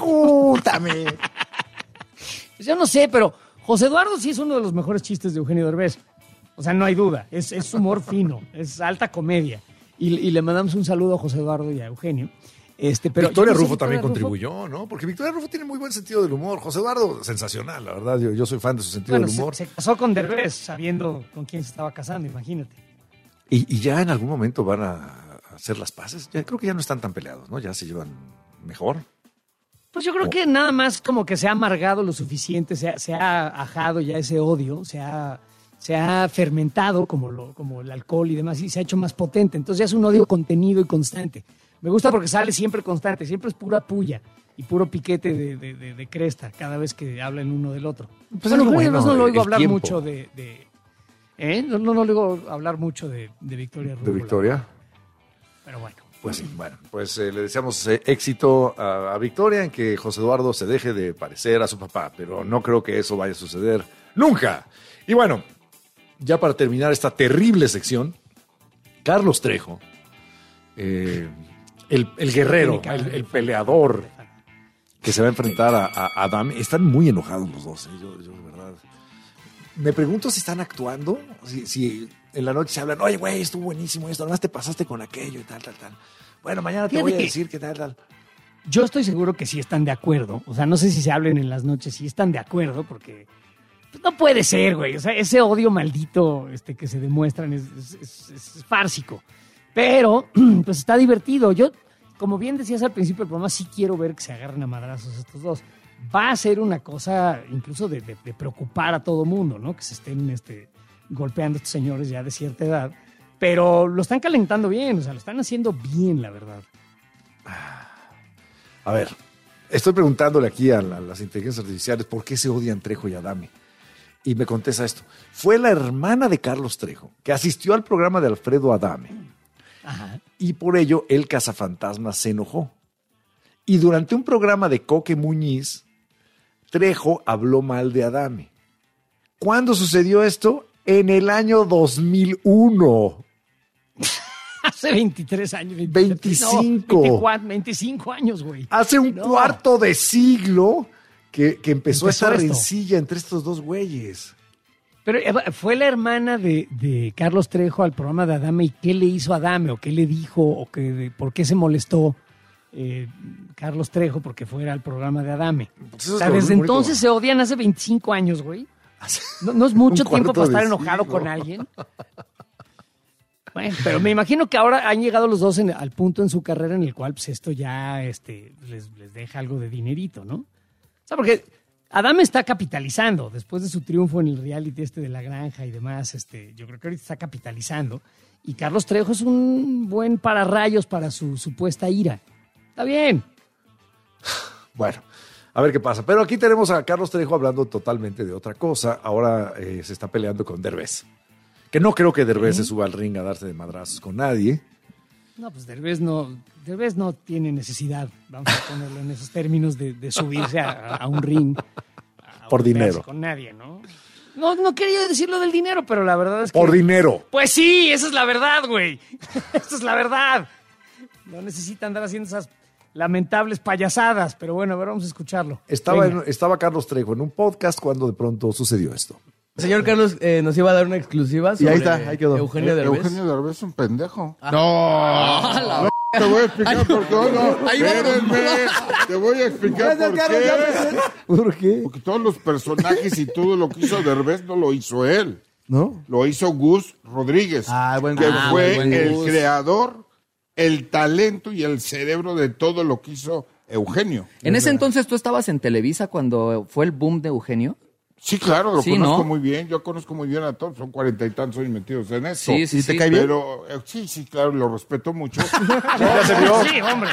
Pues yo no sé, pero José Eduardo sí es uno de los mejores chistes de Eugenio Derbez. O sea, no hay duda, es humor fino, es alta comedia. Y le mandamos un saludo a José Eduardo y a Eugenio. Pero Victoria Rufo también contribuyó, ¿no? Porque Victoria Rufo tiene muy buen sentido del humor. José Eduardo, sensacional, la verdad. Yo soy fan de su sentido del humor. Se casó con Derbez sabiendo con quién se estaba casando, imagínate. Y ya en algún momento van a hacer las paces. Creo que ya no están tan peleados, ¿no? Ya se llevan mejor. Pues yo creo que nada más como que se ha amargado lo suficiente, se ha ajado ya ese odio, se ha fermentado como el alcohol y demás, y se ha hecho más potente. Entonces ya es un odio contenido y constante. Me gusta porque sale siempre constante, siempre es pura puya. y puro piquete de cresta cada vez que hablan uno del otro. Pues bueno, no lo oigo hablar tiempo. mucho No lo oigo hablar mucho de Victoria Rubio. ¿De Victoria? Pero bueno. Pues sí, bueno, pues le deseamos éxito a Victoria en que José Eduardo se deje de parecer a su papá, pero no creo que eso vaya a suceder nunca. Y bueno, ya para terminar esta terrible sección, Carlos Trejo, el guerrero, el peleador que se va a enfrentar a Adame, están muy enojados los dos. Yo de verdad me pregunto si están actuando, si en la noche se hablan, oye, güey, estuvo buenísimo esto, además te pasaste con aquello y tal. Bueno, mañana te voy a decir que tal. Yo estoy seguro que sí están de acuerdo. O sea, no sé si se hablen en las noches, sí están de acuerdo, porque pues, no puede ser, güey. O sea, ese odio maldito que se demuestran es fársico. Pero, pues está divertido. Yo, como bien decías al principio del programa, sí quiero ver que se agarren a madrazos estos dos. Va a ser una cosa incluso de preocupar a todo mundo, ¿no? Que se estén golpeando estos señores ya de cierta edad, pero lo están calentando bien, o sea, lo están haciendo bien, la verdad. A ver, estoy preguntándole aquí a las inteligencias artificiales por qué se odian Trejo y Adame. Y me contesta esto. Fue la hermana de Carlos Trejo que asistió al programa de Alfredo Adame. Ajá. Y por ello el cazafantasmas se enojó. Y durante un programa de Coque Muñiz, Trejo habló mal de Adame. ¿Cuándo sucedió esto? En el año 2001. Hace 23 años. 25. 25 años, güey. Hace un cuarto de siglo que empezó esta rencilla entre estos dos güeyes. Pero fue la hermana de Carlos Trejo al programa de Adame. ¿Y qué le hizo a Adame? ¿O qué le dijo? ¿O por qué se molestó Carlos Trejo porque fuera al programa de Adame? Pues o sea, desde entonces se odian hace 25 años, güey. No es mucho tiempo para estar enojado con alguien. Bueno, pero me imagino que ahora han llegado los dos al punto en su carrera en el cual pues esto ya les deja algo de dinerito, ¿no? O sea, porque Adame está capitalizando después de su triunfo en el reality de la granja y demás. Yo creo que ahorita está capitalizando. Y Carlos Trejo es un buen pararrayos para su supuesta ira. Está bien. Bueno. A ver qué pasa. Pero aquí tenemos a Carlos Trejo hablando totalmente de otra cosa. Ahora se está peleando con Derbez. Que no creo que Derbez se suba al ring a darse de madrazos con nadie. No, pues Derbez no tiene necesidad, vamos a ponerlo en esos términos, de subirse a un ring. Por dinero. Con nadie, ¿no? No quería decirlo del dinero, pero la verdad es que... Por dinero. Pues sí, esa es la verdad, güey. Esa es la verdad. No necesita andar haciendo esas lamentables payasadas, pero bueno, a ver, vamos a escucharlo. Estaba Carlos Trejo en un podcast cuando de pronto sucedió esto. Señor Carlos nos iba a dar una exclusiva sobre y ahí está, ahí quedó. Eugenio Derbez. Eugenio Derbez es un pendejo. No. Te voy a explicar por qué. Espérenme. Te voy a explicar por qué. ¿Por qué? Porque todos los personajes y todo lo que hizo Derbez no lo hizo él. ¿No? Lo hizo Gus Rodríguez, que fue el creador, el talento y el cerebro de todo lo que hizo Eugenio. En ese entonces, ¿tú estabas en Televisa cuando fue el boom de Eugenio? Sí, claro, lo conozco ¿no? muy bien. Yo conozco muy bien a todos. Son 40 y tantos años metidos en esto. Sí, ¿te cae bien? Pero sí, claro, lo respeto mucho. Ya se vio. Sí, hombre.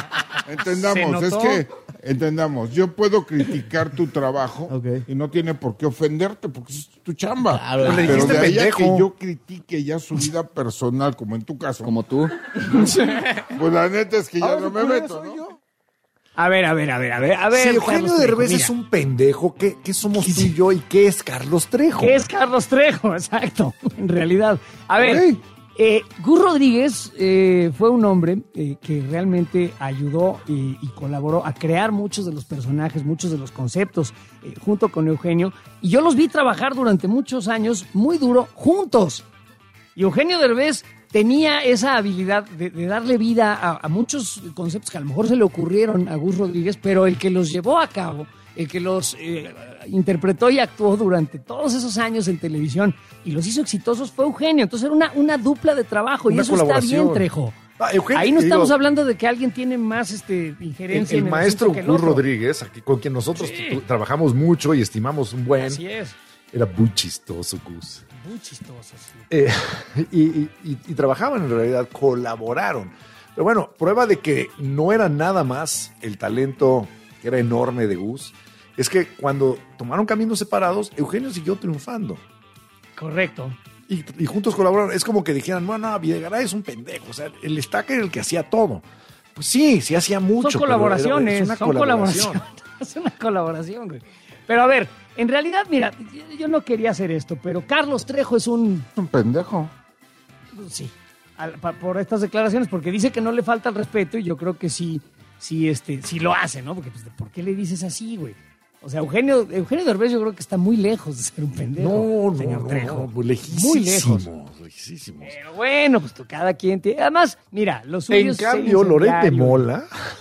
Entendamos. Yo puedo criticar tu trabajo y no tiene por qué ofenderte porque es tu chamba. Claro, pero de ahí a que yo critique ya su vida personal, como en tu caso. Como tú. Pues la neta es que ya no me meto, ¿no? A ver. Si Eugenio Derbez es un pendejo, ¿qué somos tú y yo? ¿Y qué es Carlos Trejo? ¿Qué es Carlos Trejo? Exacto, en realidad. A ver, Gus Rodríguez fue un hombre que realmente ayudó y colaboró a crear muchos de los personajes, muchos de los conceptos, junto con Eugenio. Y yo los vi trabajar durante muchos años muy duro juntos. Y Eugenio Derbez tenía esa habilidad de darle vida a muchos conceptos que a lo mejor se le ocurrieron a Gus Rodríguez, pero el que los llevó a cabo, el que los interpretó y actuó durante todos esos años en televisión y los hizo exitosos fue Eugenio. Entonces era una dupla de trabajo y eso está bien, Trejo. Eugenio, ahí no estamos hablando de que alguien tiene más injerencia el en el maestro que el Gus otro. Rodríguez, aquí, con quien nosotros trabajamos mucho y estimamos un buen. Así es. Era muy chistoso, Gus. Muy chistoso, sí. Y trabajaban en realidad, colaboraron. Pero bueno, prueba de que no era nada más el talento que era enorme de Gus, es que cuando tomaron caminos separados, Eugenio siguió triunfando. Correcto. Y juntos colaboraron. Es como que dijeran, no, Videgaray es un pendejo. O sea, el Estaca era el que hacía todo. Pues sí hacía mucho. Son colaboraciones, es una colaboración, güey. Pero a ver, en realidad, mira, yo no quería hacer esto, pero Carlos Trejo es un pendejo. Sí, por estas declaraciones, porque dice que no le falta el respeto y yo creo que sí lo hace, ¿no? Porque, pues, ¿por qué le dices así, güey? O sea, Eugenio Derbez yo creo que está muy lejos de ser un pendejo. Señor Trejo. Muy lejos. Lejísimos. Pero bueno, pues cada quien tiene... Además, mira, los suyos... En cambio, Lorente Mola...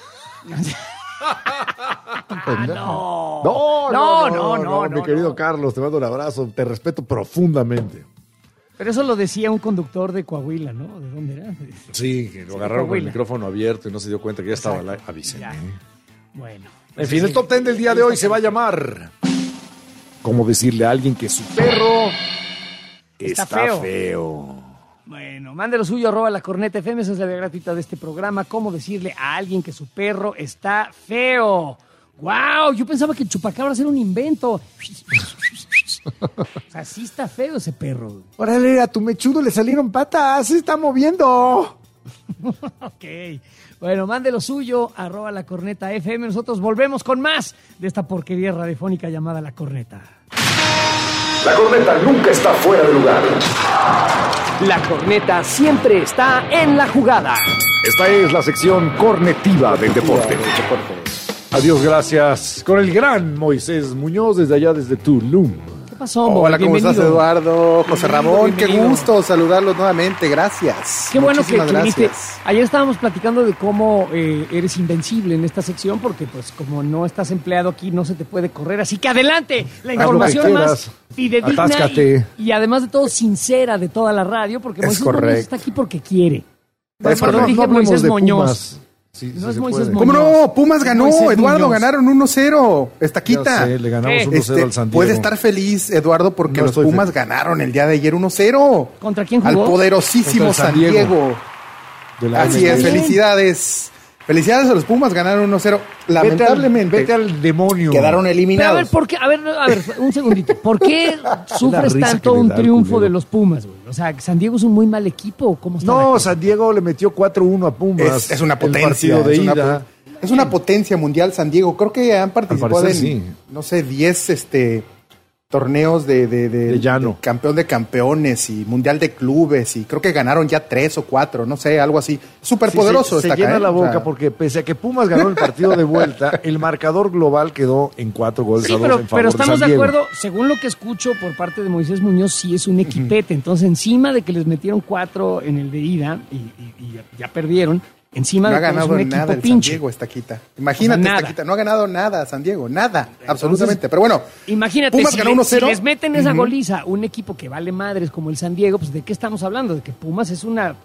No, mi querido Carlos, te mando un abrazo, te respeto profundamente. Pero eso lo decía un conductor de Coahuila, ¿no? ¿De dónde era? Sí, que lo agarraron con el micrófono abierto y no se dio cuenta que ya estaba al aire. Avísenme. Bueno. En fin, el top 10 del día de hoy se va a llamar ¿cómo decirle a alguien que su perro está feo? Bueno, mande lo suyo, @lacornetafm, esa es la vía gratuita de este programa. ¿Cómo decirle a alguien que su perro está feo? ¡Wow! Yo pensaba que el chupacabras era un invento. O sea, sí está feo ese perro. Órale, a tu mechudo le salieron patas, se está moviendo. Ok. Bueno, mande lo suyo, @lacornetafm. Nosotros volvemos con más de esta porquería radiofónica llamada La Corneta. La corneta nunca está fuera de lugar. La Corneta siempre está en la jugada. Esta es la sección cornetiva del deporte. Adiós, gracias. Con el gran Moisés Muñoz desde allá, desde Tulum. ¿Qué pasó, Hola, ¿cómo estás, Eduardo? José Ramón, bienvenido. Qué gusto saludarlos nuevamente, gracias. Qué bueno que viniste. Gracias. Ayer estábamos platicando de cómo eres invencible en esta sección, porque pues como no estás empleado aquí no se te puede correr, así que adelante, la información más fidedigna y además de todo sincera de toda la radio, porque Moisés Muñoz está aquí porque quiere. Perdón, dije Moisés Muñoz. Sí, no es Moisés Muñoz. ¿Cómo no? Pumas ganó, Eduardo, ganaron 1-0. Estaquita. Ya sé, le ganamos 1-0 al San Diego. Puede estar feliz, Eduardo, porque los Pumas ganaron el día de ayer 1-0. ¿Contra quién jugó? Al poderosísimo San Diego. Así es, felicidades. Felicidades a los Pumas, ganaron 1-0. Lamentablemente. Vete al demonio. Quedaron eliminados. Pero a ver, ¿por qué? A ver, un segundito. ¿Por qué sufres tanto un triunfo de los Pumas, güey? O sea, ¿San Diego es un muy mal equipo? ¿Cómo está? No, San Diego le metió 4-1 a Pumas. Es una potencia. Es una potencia mundial San Diego. Creo que han participado en, no sé, 10 torneos de llano, campeón de campeones y mundial de clubes, y creo que ganaron ya 3 o 4, no sé, algo así. Súper poderoso. Se llena la boca, porque pese a que Pumas ganó el partido de vuelta, el marcador global quedó en 4 goles a 2 en favor pero estamos de San de Diego. acuerdo, según lo que escucho por parte de Moisés Muñoz, sí es un equipete. Entonces, encima de que les metieron 4 en el de ida y ya perdieron, encima no de ha que es ganado un nada equipo el pinche. San Diego, Estaquita. Imagínate, Estaquita, no ha ganado nada San Diego, nada, absolutamente. Pero bueno, imagínate, Pumas ganó 1-0. Si les meten esa goliza un equipo que vale madres como el San Diego, pues ¿de qué estamos hablando? De que Pumas es una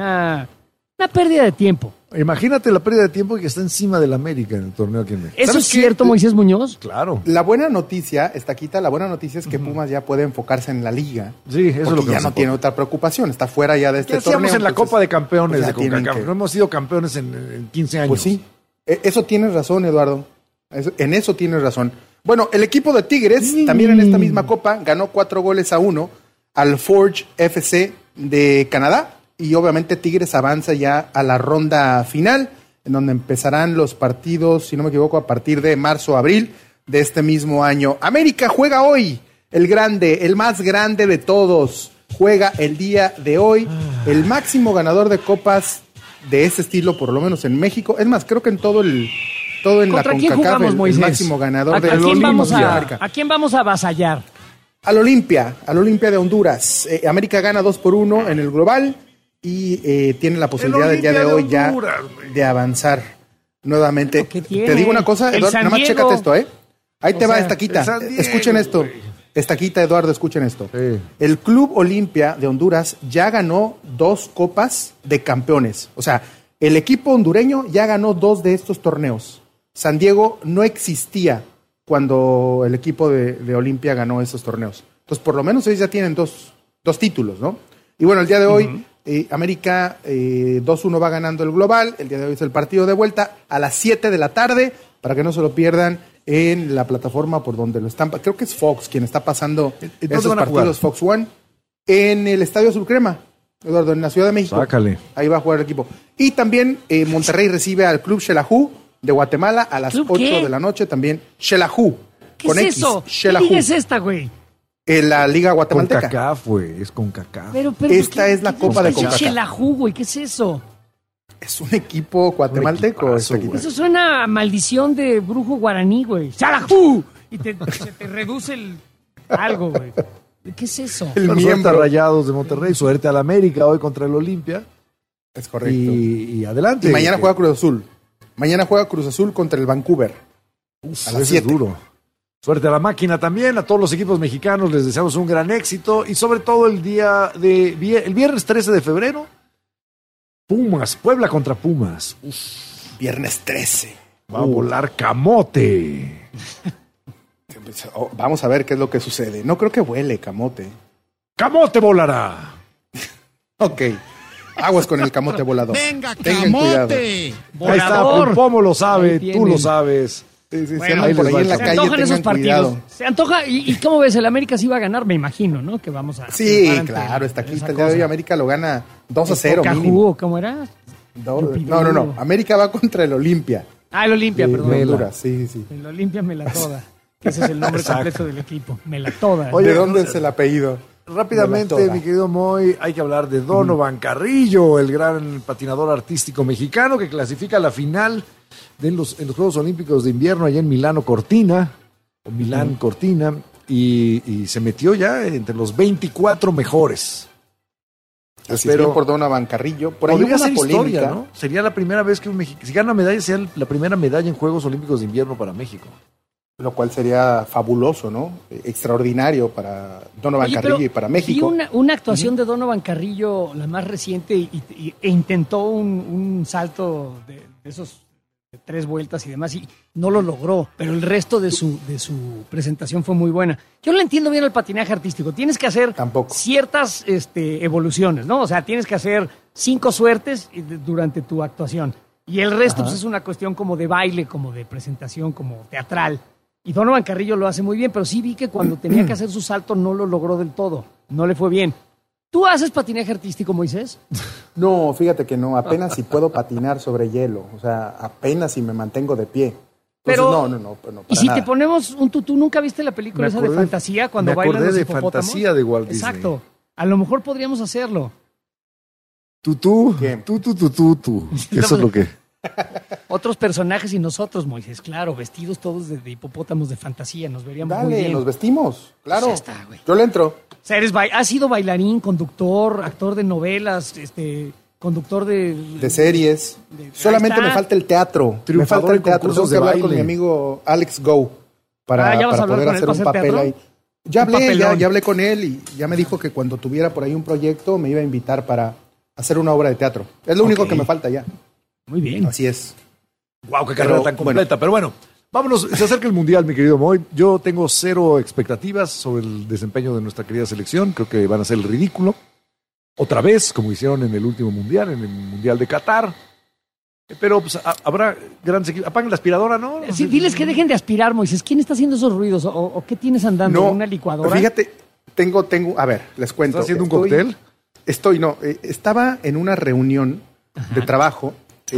pérdida de tiempo. Imagínate la pérdida de tiempo que está encima del América en el torneo aquí en México. ¿Eso es cierto, Moisés Muñoz? Claro. La buena noticia, Estaquita, es que Pumas ya puede enfocarse en la liga. Sí, eso es lo que ya no tiene otra preocupación, está fuera ya de este torneo. ¿Qué hacíamos en la Copa de Campeones pues de CONCACAF? No hemos sido campeones en 15 años. Pues sí, eso tienes razón, Eduardo. En eso tienes razón. Bueno, el equipo de Tigres, también en esta misma Copa, ganó 4-1 al Forge FC de Canadá. Y obviamente Tigres avanza ya a la ronda final, en donde empezarán los partidos, si no me equivoco, a partir de marzo-abril de este mismo año. América juega hoy, el más grande de todos, juega el día de hoy, el máximo ganador de copas de este estilo, por lo menos en México. Es más, creo que en todo en la CONCACAF, el máximo ganador de América. ¿A quién vamos a avasallar? Al Olimpia de Honduras. América gana 2-1 en el global. Y tiene la posibilidad el día de hoy ya de avanzar nuevamente. Te digo una cosa, Eduardo, nada más chécate esto, Ahí te va, Estaquita. Escuchen esto. Estaquita, Eduardo, escuchen esto. Sí. El Club Olimpia de Honduras ya ganó 2 copas de campeones. O sea, el equipo hondureño ya ganó 2 de estos torneos. San Diego no existía cuando el equipo de Olimpia ganó esos torneos. Entonces, por lo menos ellos ya tienen dos títulos, ¿no? Y bueno, el día de hoy América 2-1 va ganando el global. El día de hoy es el partido de vuelta a las 7 de la tarde, para que no se lo pierdan en la plataforma por donde lo están. Creo que es Fox quien está pasando esos partidos, Fox One, en el Estadio Azul Crema, Eduardo, en la Ciudad de México. Sácale. Ahí va a jugar el equipo. Y también Monterrey recibe al Club Xelajú de Guatemala a las 8 de la noche. También Xelajú. ¿Qué es eso? ¿Qué liga es esta, güey? En la Liga Guatemalteca. CONCACAF, güey. Es CONCACAF. Pero, esta es la Copa de CONCACAF. Xelajú, güey. ¿Qué es eso? Es un equipo guatemalteco. Eso suena a maldición de brujo guaraní, güey. ¡Xelajú! Y se te reduce algo, güey. ¿Qué es eso? Suerte a Rayados de Monterrey, suerte al América hoy contra el Olimpia. Es correcto. Y adelante. Y mañana juega Cruz Azul. Mañana juega Cruz Azul contra el Vancouver. A las 7. Duro. Suerte a la máquina también, a todos los equipos mexicanos les deseamos un gran éxito y sobre todo el viernes 13 de febrero, Pumas, Puebla contra Pumas. Viernes 13. Va a volar camote. Vamos a ver qué es lo que sucede. No creo que vuele camote. ¡Camote volará! Ok. Aguas con el camote volador. ¡Venga, Tengan camote! Cuidado. Ahí está, Pulpomo lo sabe, tú lo sabes. Bueno, por ahí en la se calle, antojan esos partidos. Cuidado. Se antoja, y ¿cómo ves? El América sí va a ganar, me imagino, ¿no? Que vamos a... Sí, claro, está aquí. El día de hoy América lo gana 2-0 mínimo. ¿Cómo era? No. América va contra el Olimpia. El Olimpia, perdón. Honduras, sí. El Olimpia me la toda. Ese es el nombre completo del equipo. Me la toda. Oye, ¿de dónde es el apellido? Rápidamente, mi querido Moy, hay que hablar de Donovan Carrillo, el gran patinador artístico mexicano que clasifica a la final en los Juegos Olímpicos de Invierno allá en Milán Cortina, y se metió ya entre los 24 mejores. Así es, por Donovan Carrillo. Por ahí hubo una polémica, historia, ¿no? Sería la primera vez que un mexicano, si gana medalla, sería la primera medalla en Juegos Olímpicos de Invierno para México. Lo cual sería fabuloso, ¿no? Extraordinario para Donovan Carrillo y para México. Vi una actuación de Donovan Carrillo, la más reciente, e intentó un salto de esos de 3 vueltas y demás, y no lo logró, pero el resto de su presentación fue muy buena. Yo no entiendo bien el patinaje artístico. Tienes que hacer ciertas evoluciones, ¿no? O sea, tienes que hacer 5 suertes durante tu actuación. Y el resto pues, es una cuestión como de baile, como de presentación, como teatral. Y Donovan Carrillo lo hace muy bien, pero sí vi que cuando tenía que hacer su salto no lo logró del todo. No le fue bien. ¿Tú haces patinaje artístico, Moisés? No, fíjate que no. Apenas si puedo patinar sobre hielo. O sea, apenas si me mantengo de pie. Entonces, pero, no. ¿Y si te ponemos un tutú? ¿Nunca viste la película esa de fantasía cuando bailan los hipopótamos? Fantasía de Walt Disney. Exacto. A lo mejor podríamos hacerlo. Tutú. Eso es lo que... Otros personajes y nosotros, Moisés, claro, vestidos todos de hipopótamos de fantasía, nos veríamos muy bien. Nos vestimos, claro. Pues ya está, güey. Yo le entro. O sea, has sido bailarín, conductor, actor de novelas, conductor de series. Solamente me falta el teatro. Me falta el teatro. Tengo que hablar con mi amigo Alex Go para poder hacer un papel ahí. Ya hablé con él y ya me dijo que cuando tuviera por ahí un proyecto me iba a invitar para hacer una obra de teatro. Es lo único que me falta ya. Muy bien. Así es. Wow, qué carrera tan completa. Pero bueno, vámonos. Se acerca el Mundial, mi querido Moy. Yo tengo 0 expectativas sobre el desempeño de nuestra querida selección. Creo que van a ser el ridículo. Otra vez, como hicieron en el último Mundial, en el Mundial de Qatar. Pero pues, habrá grandes equipos. Apaguen la aspiradora, ¿no? Sí, diles que dejen de aspirar, Moisés. ¿Quién está haciendo esos ruidos? ¿O qué tienes andando? No, ¿Una licuadora? Fíjate, tengo. A ver, les cuento. ¿Estás haciendo un cóctel? Estaba en una reunión de trabajo.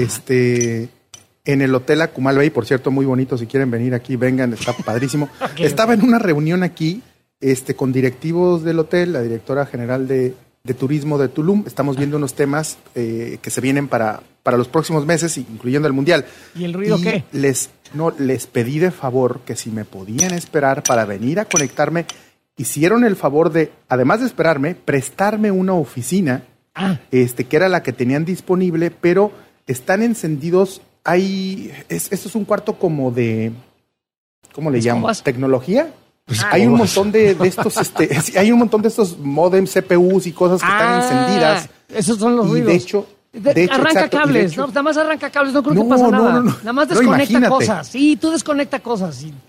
En el Hotel Akumal Bay, por cierto, muy bonito, si quieren venir aquí, vengan, está padrísimo. Estaba en una reunión aquí, con directivos del hotel, la directora general de turismo de Tulum. Estamos viendo unos temas que se vienen para los próximos meses, incluyendo el Mundial. ¿Y el ruido qué? Les pedí de favor que si me podían esperar para venir a conectarme, hicieron el favor de, además de esperarme, prestarme una oficina, que era la que tenían disponible, pero están encendidos. Esto es un cuarto como de, ¿cómo le llamo? ¿Tecnología? Hay un montón de estos, hay un montón de estos modems, CPUs y cosas que están encendidas. Esos son los ruidos. De hecho, arranca cables, ¿no? Nada más arranca cables, no creo que pasa nada. Nada más desconecta cosas. Sí, tú desconecta cosas.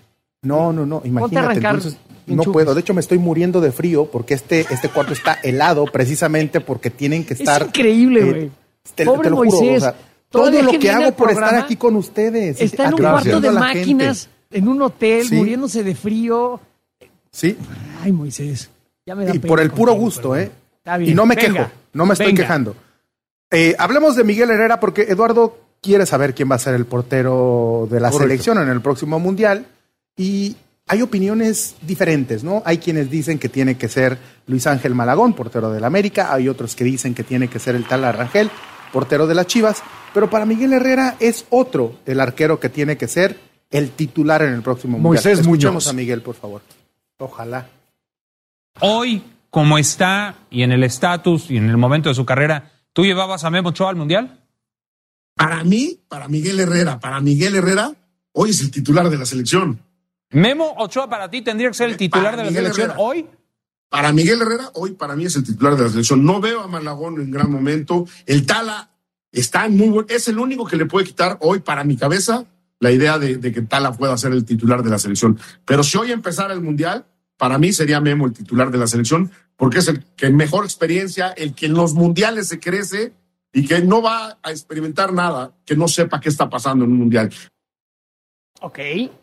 No, imagínate. Entonces, no puedo. De hecho, me estoy muriendo de frío porque este cuarto está helado precisamente porque tienen que estar... Es increíble, güey. Te lo juro, Moisés, o sea, todo lo que hago por estar aquí con ustedes. Está en un cuarto de máquinas, en un hotel, muriéndose de frío. Sí. Ay, Moisés. Ya me da y pena por el puro contigo, gusto, pero... Está bien. Y no me quejo, no me estoy quejando. Hablemos de Miguel Herrera porque Eduardo quiere saber quién va a ser el portero de la selección en el próximo Mundial. Y hay opiniones diferentes, ¿no? Hay quienes dicen que tiene que ser Luis Ángel Malagón, portero del América. Hay otros que dicen que tiene que ser el Tala Rangel, portero de las Chivas. Pero para Miguel Herrera es otro el arquero que tiene que ser el titular en el próximo Mundial. Moisés Escuchemos Muñoz. a Miguel, por favor. Ojalá. Hoy, como está y en el estatus y en el momento de su carrera, ¿tú llevabas a Memo Ochoa al Mundial? Para mí, para Miguel Herrera, hoy es el titular de la selección. ¿Memo Ochoa para ti tendría que ser el titular de la selección hoy? Para Miguel Herrera, hoy para mí es el titular de la selección. No veo a Malagón en gran momento. El Tala está en muy buen... Es el único que le puede quitar hoy, para mi cabeza, la idea de que Tala pueda ser el titular de la selección. Pero si hoy empezara el Mundial, para mí sería Memo el titular de la selección, porque es el que mejor experiencia, el que en los mundiales se crece y que no va a experimentar nada que no sepa qué está pasando en un mundial. Ok.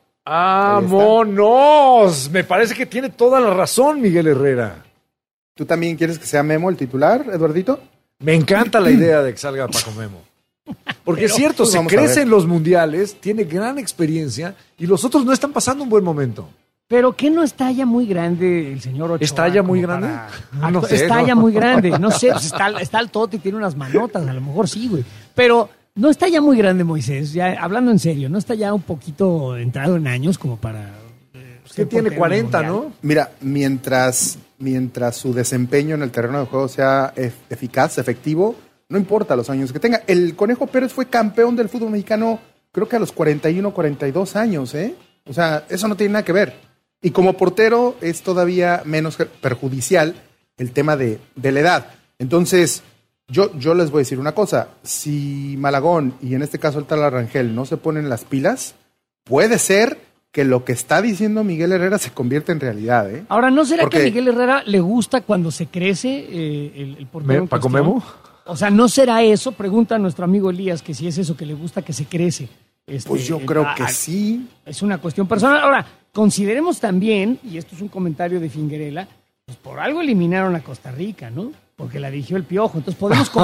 ¡Vámonos! Me parece que tiene toda la razón Miguel Herrera. ¿Tú también quieres que sea Memo el titular, Eduardito? Me encanta la idea de que salga Paco Memo. Porque es cierto, se crece en los mundiales, tiene gran experiencia y los otros no están pasando un buen momento. Pero ¿qué no está ya muy grande el señor Ochoa? ¿Está ya muy grande? No sé, está ya muy grande. No sé, pues está al tote y tiene unas manotas, a lo mejor sí, güey. Pero no está ya muy grande Moisés, ya hablando en serio, no está ya un poquito entrado en años como para... que tiene 40, ¿no? Mira, mientras su desempeño en el terreno de juego sea eficaz, efectivo, no importa los años que tenga. El Conejo Pérez fue campeón del fútbol mexicano creo que a los 41, 42 años, ¿eh? O sea, eso no tiene nada que ver. Y como portero es todavía menos perjudicial el tema de la edad. Entonces, yo les voy a decir una cosa. Si Malagón y en este caso el Tala Rangel no se ponen las pilas, puede ser que lo que está diciendo Miguel Herrera se convierta en realidad, ¿eh? Ahora, ¿no será que a Miguel Herrera le gusta cuando se crece el portero? ¿Paco Memo? O sea, ¿no será eso? Pregunta a nuestro amigo Elías que si es eso, que le gusta que se crece. Pues yo creo que sí. Es una cuestión personal. Ahora, consideremos también, y esto es un comentario de Finguerela, pues por algo eliminaron a Costa Rica, ¿no? Porque la dirigió el Piojo. Entonces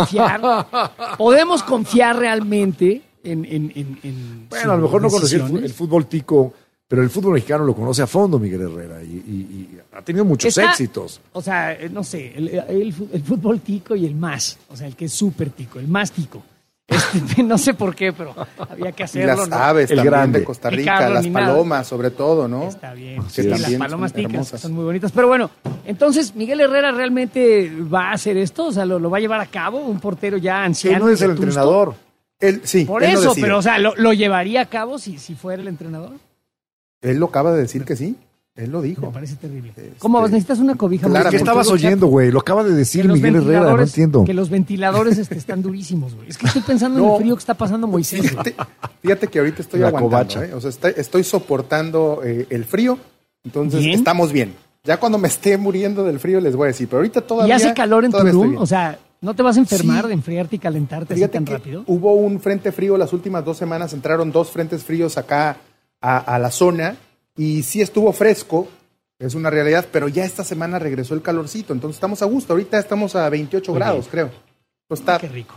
podemos confiar realmente en bueno, a lo mejor no conocía el fútbol tico, pero el fútbol mexicano lo conoce a fondo Miguel Herrera y ha tenido muchos éxitos. O sea, no sé, el fútbol tico y el más, o sea, el que es súper tico, el más tico. No sé por qué, pero había que hacerlo. Y las aves también grande de Costa Rica, las palomas sobre todo, ¿no? Está bien, que sí, las palomas ticas son muy bonitas. Pero bueno, entonces, ¿Miguel Herrera realmente va a hacer esto? O sea, ¿lo va a llevar a cabo? ¿Un portero ya anciano? Él no es el entrenador. Él, sí, por él eso, pero o sea, ¿lo llevaría a cabo si fuera el entrenador? Él lo acaba de decir que sí. Él lo dijo. Me parece terrible. ¿Cómo necesitas una cobija? Claro, ¿qué estabas oyendo, güey? Lo acaba de decir Miguel Herrera, no entiendo. Que los ventiladores están durísimos, güey. Es que estoy pensando en el frío que está pasando Moisés. Fíjate que ahorita estoy aguantando, ¿eh? O sea, estoy soportando el frío, entonces estamos bien. Ya cuando me esté muriendo del frío les voy a decir, pero ahorita todavía... ¿Y hace calor en Tulum? O sea, ¿no te vas a enfermar de enfriarte y calentarte así tan rápido? Hubo un frente frío las últimas 2 semanas, entraron 2 frentes fríos acá a la zona y sí estuvo fresco. Es una realidad, pero ya esta semana regresó el calorcito, entonces estamos a gusto. Ahorita estamos a 28 grados, creo. Pues está qué rico.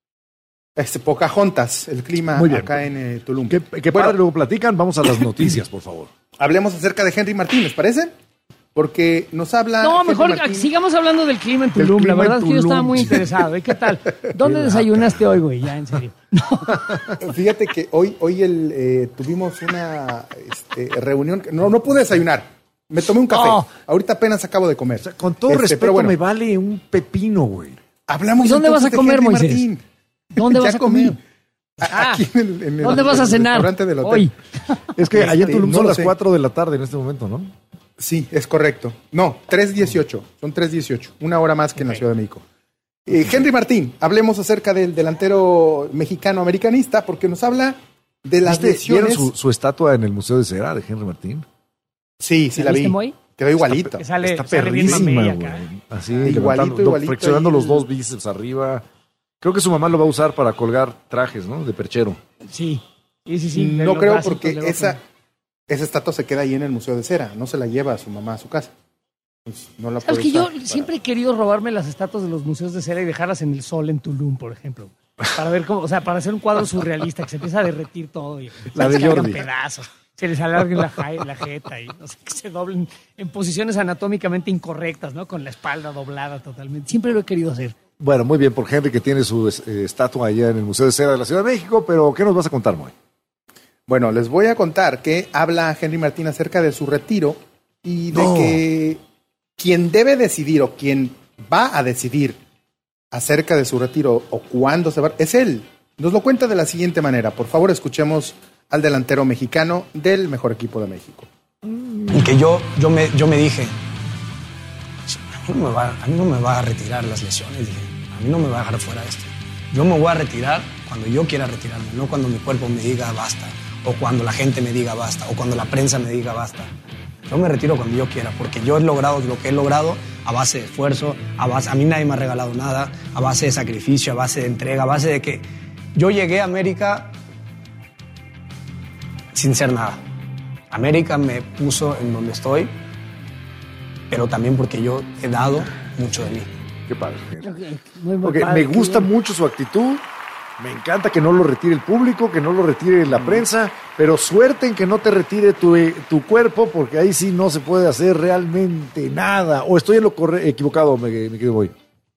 Pocahontas, el clima acá en Tulum. Qué padre, luego platican. Vamos a las noticias, por favor. Hablemos acerca de Henry Martín, ¿les parece? Porque nos habla... No, mejor sigamos hablando del clima en Tulum. La verdad es que yo estaba muy interesado. ¿Qué tal? ¿Dónde desayunaste hoy, güey? Ya, en serio. Fíjate que hoy tuvimos una reunión. No pude desayunar. Me tomé un café. Ahorita apenas acabo de comer. O sea, con todo respeto, me vale un pepino, güey. Hablamos. ¿Y dónde vas a comer, Moisés? Martín. ¿Dónde vas a comer? Aquí en ¿dónde vas a cenar? Restaurante del hotel. Hoy. Es que allá en Tulum son las 4 de la tarde en este momento, ¿no? Sí, es correcto. No, 3:18. Son 3:18. 1 hora más que en la Ciudad de México. Henry Martín, hablemos acerca del delantero mexicano-americanista, porque nos habla de las lesiones. ¿Vieron su estatua en el Museo de Cera de Henry Martín? Sí, la vi. Moy? Quedó igualito. Está perrísima, güey. Así, igualito. Flexionando los dos bíceps arriba. Creo que su mamá lo va a usar para colgar trajes, ¿no? De perchero. Sí. No creo porque esa estatua se queda ahí en el Museo de Cera. No se la lleva a su mamá a su casa. Pues no la puede que yo usar siempre he querido robarme las estatuas de los museos de cera y dejarlas en el sol en Tulum, por ejemplo. Para ver cómo, para hacer un cuadro surrealista que se empieza a derretir todo y la de Jordi. Pedazos. Se les alarguen la jeta y no sé, que se doblen en posiciones anatómicamente incorrectas, ¿no? Con la espalda doblada totalmente. Siempre lo he querido hacer. Bueno, muy bien por Henry, que tiene su estatua allá en el Museo de Cera de la Ciudad de México, pero ¿qué nos vas a contar, Moy? Bueno, les voy a contar que habla Henry Martín acerca de su retiro y de que quien debe decidir o quien va a decidir acerca de su retiro o cuándo se va, es él. Nos lo cuenta de la siguiente manera. Por favor, escuchemos al delantero mexicano del mejor equipo de México. Y que yo me dije, a mí no me va a retirar las lesiones, dije, a mí no me va a dejar fuera de esto. Yo me voy a retirar cuando yo quiera retirarme, no cuando mi cuerpo me diga basta, o cuando la gente me diga basta, o cuando la prensa me diga basta. Yo me retiro cuando yo quiera, porque yo he logrado lo que he logrado a base de esfuerzo, a mí nadie me ha regalado nada, a base de sacrificio, a base de entrega, a base de que yo llegué a América sin ser nada. América me puso en donde estoy, pero también porque yo he dado mucho de mí. Qué padre. Porque me gusta mucho su actitud. Me encanta que no lo retire el público, que no lo retire la prensa, pero suerte en que no te retire tu cuerpo, porque ahí sí no se puede hacer realmente nada. ¿O estoy en lo equivocado, me quedo voy?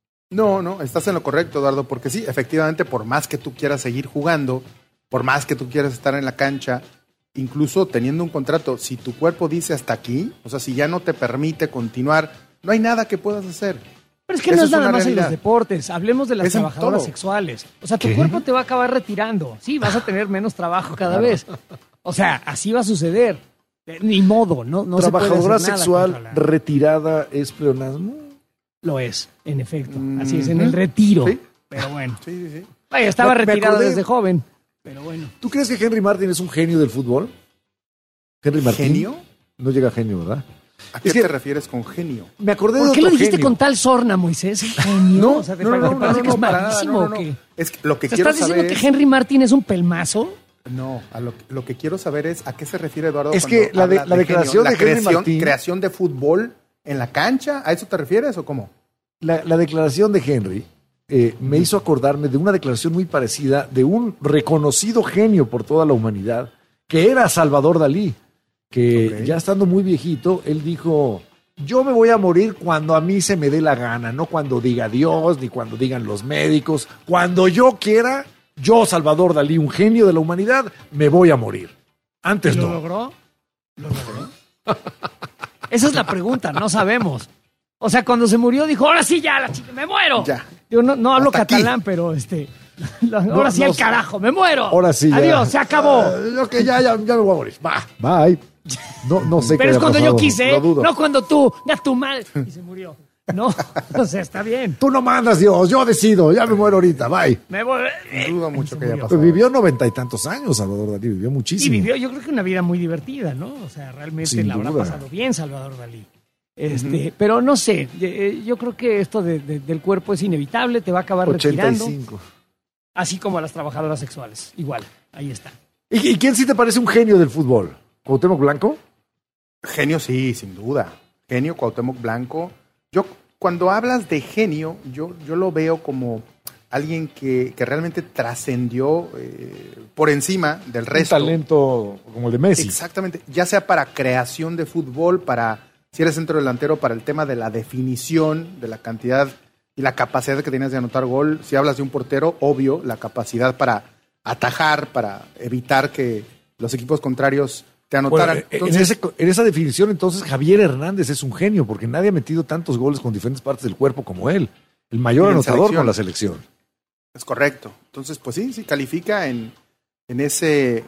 No, estás en lo correcto, Eduardo, porque sí, efectivamente, por más que tú quieras seguir jugando, por más que tú quieras estar en la cancha, incluso teniendo un contrato, si tu cuerpo dice hasta aquí, o sea, si ya no te permite continuar, no hay nada que puedas hacer. Pero es que no es nada más en los deportes. Hablemos de las trabajadoras sexuales. O sea, tu cuerpo te va a acabar retirando. Sí, vas a tener menos trabajo cada vez. O sea, así va a suceder. Ni modo, no se puede hacer nada. ¿Trabajadora sexual retirada es pleonasmo? Lo es, en efecto. Así es, en el retiro. ¿Sí? Pero bueno. Sí. Vaya, estaba retirado desde joven. Pero bueno. ¿Tú crees que Henry Martin es un genio del fútbol? ¿Henry Martin? ¿Genio? No llega a genio, ¿verdad? ¿A qué te refieres con genio? Me acordé de ¿Por qué otro lo dijiste genio con tal sorna, Moisés? ¿Genio? No, o sea, ¿te parece que es malísimo o qué? Es que lo que quiero saber ¿estás diciendo que Henry Martin es un pelmazo? No, lo que quiero saber es a qué se refiere Eduardo. Es que la declaración de Henry Martin, creación de fútbol en la cancha, ¿a eso te refieres o cómo? La declaración de Henry me hizo acordarme de una declaración muy parecida de un reconocido genio por toda la humanidad, que era Salvador Dalí, que ya estando muy viejito, él dijo: yo me voy a morir cuando a mí se me dé la gana, no cuando diga Dios, ni cuando digan los médicos. Cuando yo quiera, yo, Salvador Dalí, un genio de la humanidad, me voy a morir. Antes no. ¿Lo logró? ¿Lo logró? Esa es la pregunta, no sabemos. O sea, cuando se murió dijo: ahora sí ya, la chica, me muero. Ya. Yo no hablo catalán, pero ahora sí al carajo, me muero. Ahora sí ya. Adiós, se acabó. Ok, ya me voy a morir. Bye. No sé qué. Pero es cuando pasado, yo quise, no cuando tú, tu madre. Y se murió. No, o sea, está bien. Tú no mandas, Dios, yo decido, ya me muero ahorita, bye. Me voy. Dudo mucho que haya pasado. Pues vivió 90 y tantos años, Salvador Dalí, vivió muchísimo. Y vivió, yo creo que una vida muy divertida, ¿no? O sea, realmente sin la habrá duda. pasado bien Salvador Dalí. Pero no sé, yo creo que esto del cuerpo es inevitable, te va a acabar 85. retirando. Así como a las trabajadoras sexuales, igual, ahí está. ¿Y quién sí te parece un genio del fútbol? ¿Cuauhtémoc Blanco? Genio, sí, sin duda. Genio, Cuauhtémoc Blanco. Yo, cuando hablas de genio, yo lo veo como alguien que realmente trascendió por encima del resto. Un talento como el de Messi. Exactamente, ya sea para creación de fútbol, si eres centro delantero, para el tema de la definición, de la cantidad y la capacidad que tienes de anotar gol. Si hablas de un portero, obvio, la capacidad para atajar, para evitar que los equipos contrarios te anotaran. Bueno, entonces, en esa definición, entonces, Javier Hernández es un genio, porque nadie ha metido tantos goles con diferentes partes del cuerpo como él. El mayor anotador con la selección. Es correcto. Entonces, pues sí, califica en ese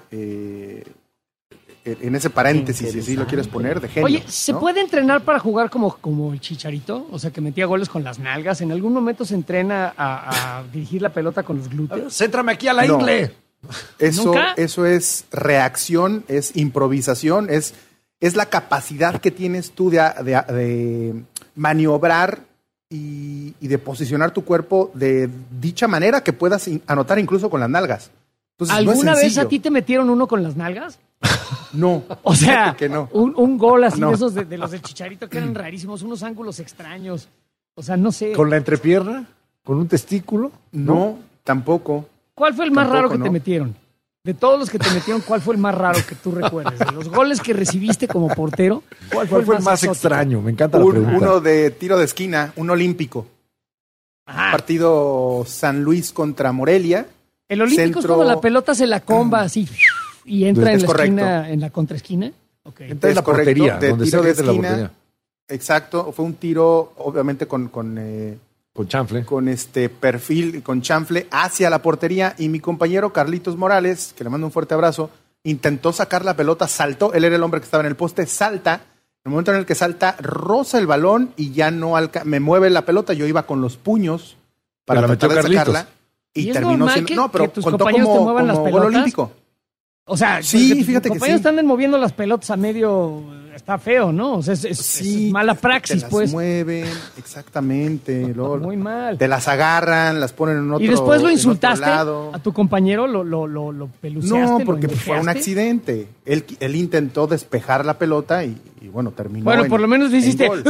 paréntesis, si así lo quieres poner, de genio. Oye, ¿se puede entrenar para jugar como el Chicharito? O sea, que metía goles con las nalgas. ¿En algún momento se entrena a dirigir la pelota con los glúteos? Céntrame aquí a la ingle. Eso es reacción, es improvisación, es es la capacidad que tienes tú de maniobrar y de posicionar tu cuerpo de dicha manera que puedas anotar incluso con las nalgas. Entonces, ¿alguna no es vez a ti te metieron uno con las nalgas? No. O sea, que no. un gol así No. de esos de los del Chicharito que eran rarísimos, unos ángulos extraños. O sea, no sé. ¿Con la entrepierna? ¿Con un testículo? No, tampoco. ¿Cuál fue el más raro que no. te metieron? De todos los que te metieron, ¿cuál fue el más raro que tú recuerdes? De los goles que recibiste como portero, ¿cuál fue el más exótico? extraño? Me encanta la pregunta. Uno de tiro de esquina, un olímpico. Partido San Luis contra Morelia. El olímpico es cuando la pelota se la comba así y entra en la esquina, en la contraesquina. Okay. Entra en la portería, de donde tiro sea de que esté la esquina. portería. Exacto, fue un tiro obviamente con chanfle. Con perfil, con chanfle hacia la portería, y mi compañero Carlitos Morales, que le mando un fuerte abrazo, intentó sacar la pelota, saltó, él era el hombre que estaba en el poste, salta, en el momento en el que salta, roza el balón y ya no me mueve la pelota, yo iba con los puños para tratar de sacarla y terminó siendo... No, pero tus contó compañeros te como muevan las gol pelotas. olímpico. O sea, sí, que fíjate tus que compañeros sí. están moviendo las pelotas a medio... Está feo, ¿no? O sea, es mala praxis, te las pues. mueven, exactamente. Luego, muy mal. Te las agarran, las ponen en otro ¿Y después lo insultaste lado. a tu compañero? ¿Lo peluceaste? No, porque ¿lo fue un endejeaste? accidente. Él intentó despejar la pelota y bueno, terminó. Bueno, por lo menos le hiciste... gol.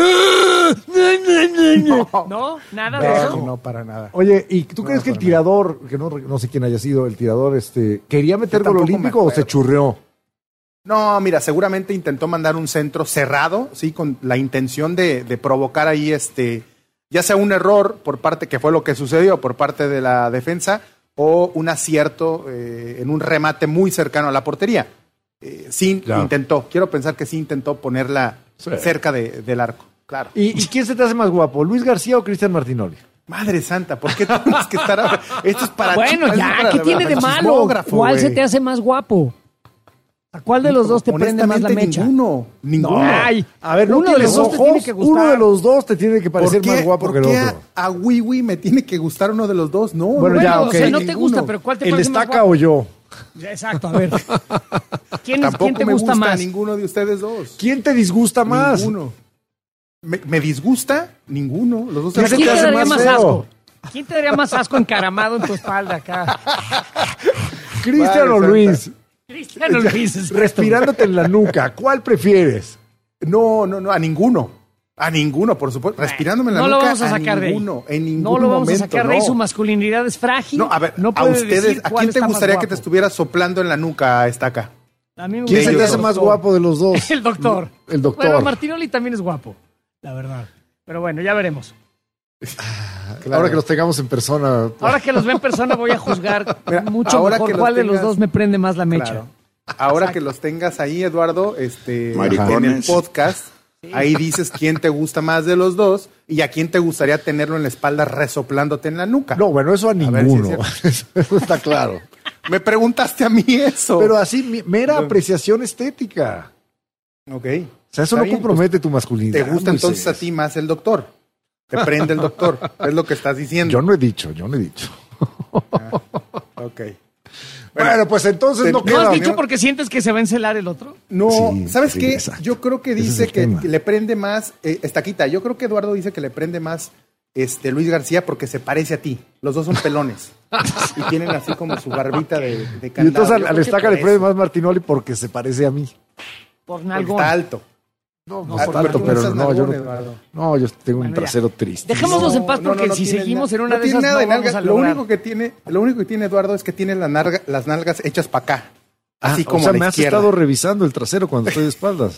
No, nada de eso. No, para nada. Oye, ¿y tú crees que el tirador, que no sé quién haya sido el tirador, quería meter Yo gol tampoco me olímpico o se acuerdo. churreó? No, mira, seguramente intentó mandar un centro cerrado, sí, con la intención de provocar ahí ya sea un error por parte, que fue lo que sucedió por parte de la defensa, o un acierto en un remate muy cercano a la portería. Intentó, quiero pensar que sí intentó ponerla cerca del arco, claro. ¿Y quién se te hace más guapo, Luis García o Cristian Martinoli? Madre santa, ¿por qué tienes que estar? Esto es para Bueno, esto es ya, para- ¿qué tiene de para malo? chismógrafo, ¿Cuál se güey. te hace más guapo? ¿A cuál de los dos te prende más la Honestamente, mecha? Ninguno. Ay, A ver, no uno de los tienes dos te ojos, tiene que gustar. uno de los dos te tiene que parecer más guapo que el ¿Por qué otro. a Wiwi me tiene que gustar uno de los dos? No, Bueno, no, ya, no, ok. O sea, no te ninguno. gusta, pero ¿cuál te ¿El parece más destaca guapo? o yo? Exacto, a ver. ¿Quién Tampoco te me gusta más? ninguno de ustedes dos. ¿Quién te disgusta más? Ninguno. ¿Me disgusta? Ninguno. Los dos ¿Quién se ¿Quién te te hace daría más más feo? asco? ¿Quién te daría más asco encaramado en tu espalda acá? Cristian o Madre Luis. santa. Cristiano Luis. es Respirándote en la nuca, ¿cuál prefieres? No, a ninguno. A ninguno, por supuesto. Respirándome en la No nuca. lo vamos a sacar de ahí. ninguno, en ningún No lo vamos momento, a sacar de ahí. no. Su masculinidad es frágil. No, a ver, no a puede ustedes, decir ¿a cuál quién te está más gustaría que te guapo. estuviera soplando en la nuca, Estaca? A mí me ¿Quién se gustaría te el hace más doctor. guapo de los dos? El doctor. El doctor. Bueno, Martinoli también es guapo, la verdad. Pero bueno, ya veremos. Ahora que los tengamos en persona. Ahora que los ve en persona voy a juzgar Mira, mucho ahora mejor que los cuál de los tengas- dos me prende más la mecha. Claro. Ahora que los tengas ahí, Eduardo, en el Maricones. podcast, ahí dices quién te gusta más de los dos y a quién te gustaría tenerlo en la espalda resoplándote en la nuca. No, bueno, eso a ver si es ninguno. cierto. Eso está claro. Me preguntaste a mí eso. Pero así, mera apreciación estética. Ok. O sea, eso Está no bien, compromete tu masculinidad. ¿Te gusta entonces Moisés. a ti más el doctor? Te prende el doctor. Es lo que estás diciendo. Yo no he dicho. Ok. Bueno, pues entonces no ¿No queda. has dicho porque sientes que se va a encelar el otro? No, Sí, ¿sabes sí, qué? exacto. Yo creo que Ese es dice el que tema. le prende más, Estaquita, yo creo que Eduardo dice que le prende más Luis García porque se parece a ti. Los dos son pelones. Y tienen así como su barbita de Y candado. entonces Yo al creo que Estaca por le prende eso. más Martinoli porque se parece a mí. Por Porque nalgón. está alto. No, Ah, está alto, tú pero estás no, yo nalgón, no. Eduardo. No, yo tengo un Bueno, ya. trasero triste. Dejémoslos en paz porque si tiene seguimos nada- en una no de tiene esas nada no de vamos nalga. a Lo lograr. único que tiene Eduardo es que tiene las nalgas hechas para acá. Así Ah, como o sea, a la me has izquierda. estado revisando el trasero cuando estoy de espaldas.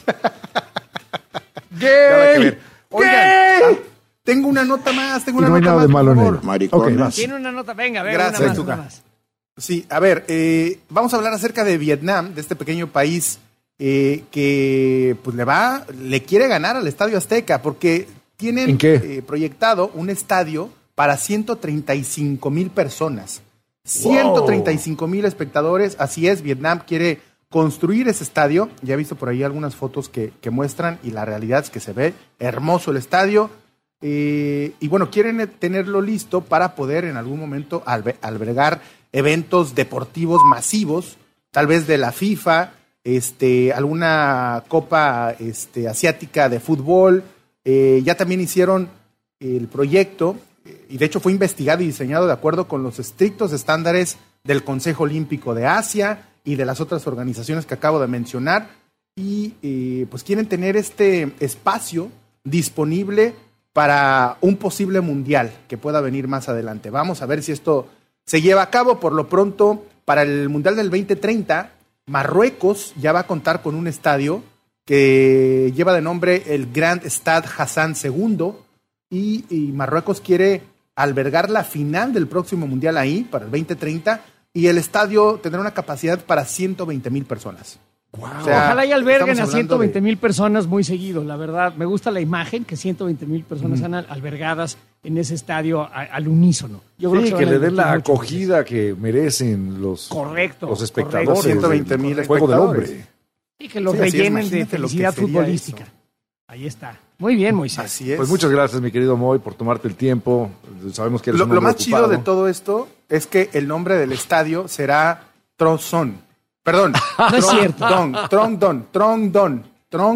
Nada que ver. Oigan, ¡Gay! tengo una nota más, Y no hay nada de malo en por él. favor. Maricones. Ok, vas. Tiene una nota, venga, Gracias, una más, Tuca. una más. Sí, a ver, vamos a hablar acerca de Vietnam, de este pequeño país que pues le quiere ganar al Estadio Azteca, porque tienen ¿En qué? proyectado un estadio para 135,000 personas. 135,000 espectadores, así es, Vietnam quiere construir ese estadio. Ya he visto por ahí algunas fotos que muestran y la realidad es que se ve hermoso el estadio. Y bueno, quieren tenerlo listo para poder en algún momento albergar eventos deportivos masivos, tal vez de la FIFA, alguna copa asiática de fútbol. Ya también hicieron el proyecto, y de hecho fue investigado y diseñado de acuerdo con los estrictos estándares del Consejo Olímpico de Asia y de las otras organizaciones que acabo de mencionar, y pues quieren tener este espacio disponible para un posible mundial que pueda venir más adelante. Vamos a ver si esto se lleva a cabo. Por lo pronto, para el mundial del 2030, Marruecos ya va a contar con un estadio que lleva de nombre el Grand Stade Hassan II, y Marruecos quiere albergar la final del próximo mundial ahí, para el 2030, y el estadio tendrá una capacidad para 120,000 personas. Wow. O sea, ojalá y alberguen a 120,000 personas muy seguido, la verdad. Me gusta la imagen que 120,000 personas sean albergadas en ese estadio al unísono. Yo creo que le den la acogida que merecen los espectadores. Los 120,000 del Juego del Hombre. Y que los rellenen de felicidad futbolística. Eso. Ahí está. Muy bien, Moisés. Así es. Pues muchas gracias, mi querido Moy, por tomarte el tiempo. Sabemos que eres un hombre Lo más ocupado. chido de todo esto es que el nombre del estadio será Tromsø. Perdón. No es cierto. Trongdon.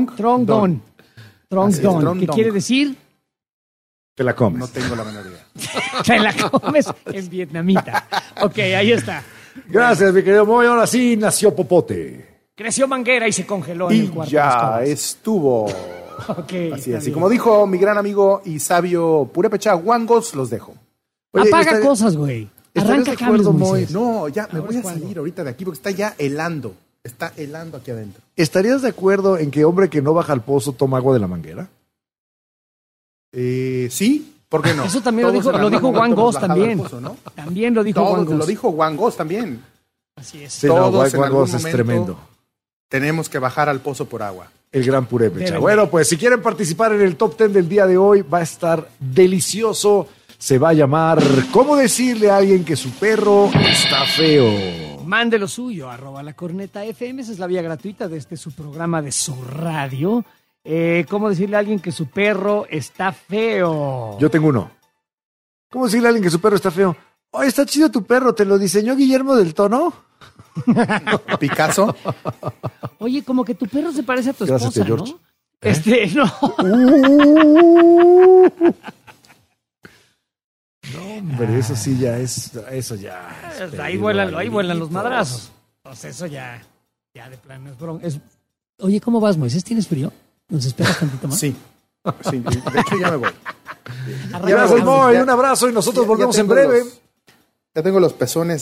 ¿Qué quiere decir? Te la comes. No tengo la menor idea. Te la comes en vietnamita. Ok, ahí está. Gracias, mi querido Moy. Ahora sí nació Popote. Creció Manguera y se congeló en el cuarto. Y ya estuvo. Okay, así es. Y como dijo mi gran amigo y sabio Purépecha Guangos, los dejo. Oye, apaga cosas, güey. Arranca cables, Moisés. No, ya me voy a salir ahorita de aquí porque está ya helando. Está helando aquí adentro. ¿Estarías de acuerdo en que hombre que no baja al pozo toma agua de la manguera? Sí, ¿por qué no? Eso también lo dijo Juan Gos también. Pozo, ¿no? También lo dijo Juan Gos. Lo dijo Juan Gos también. Así es. Sí, todos Juan Gos es tremendo. Tenemos que bajar al pozo por agua. El gran Purépecha. Bueno, pues si quieren participar en el top 10 del día de hoy, va a estar delicioso. Se va a llamar ¿Cómo decirle a alguien que su perro está feo? Mande lo suyo, @lacornetafm. Esa es la vía gratuita de su programa de su radio. ¿Cómo decirle a alguien que su perro está feo? Yo tengo uno. ¿Cómo decirle a alguien que su perro está feo? Oye, está chido tu perro, ¿te lo diseñó Guillermo del Toro? ¿Picasso? Oye, como que tu perro se parece a tu Gracias, esposa, George. ¿no? No. No, hombre, eso sí ya es... Eso ya es ahí vuelan los madrazos. Entonces eso ya de plano es broma. Oye, ¿cómo vas, Moisés? ¿Tienes frío? ¿Nos esperas tantito más? Sí, de hecho ya me voy. Gracias, Moy, un abrazo y nosotros volvemos en breve. Ya tengo los pezones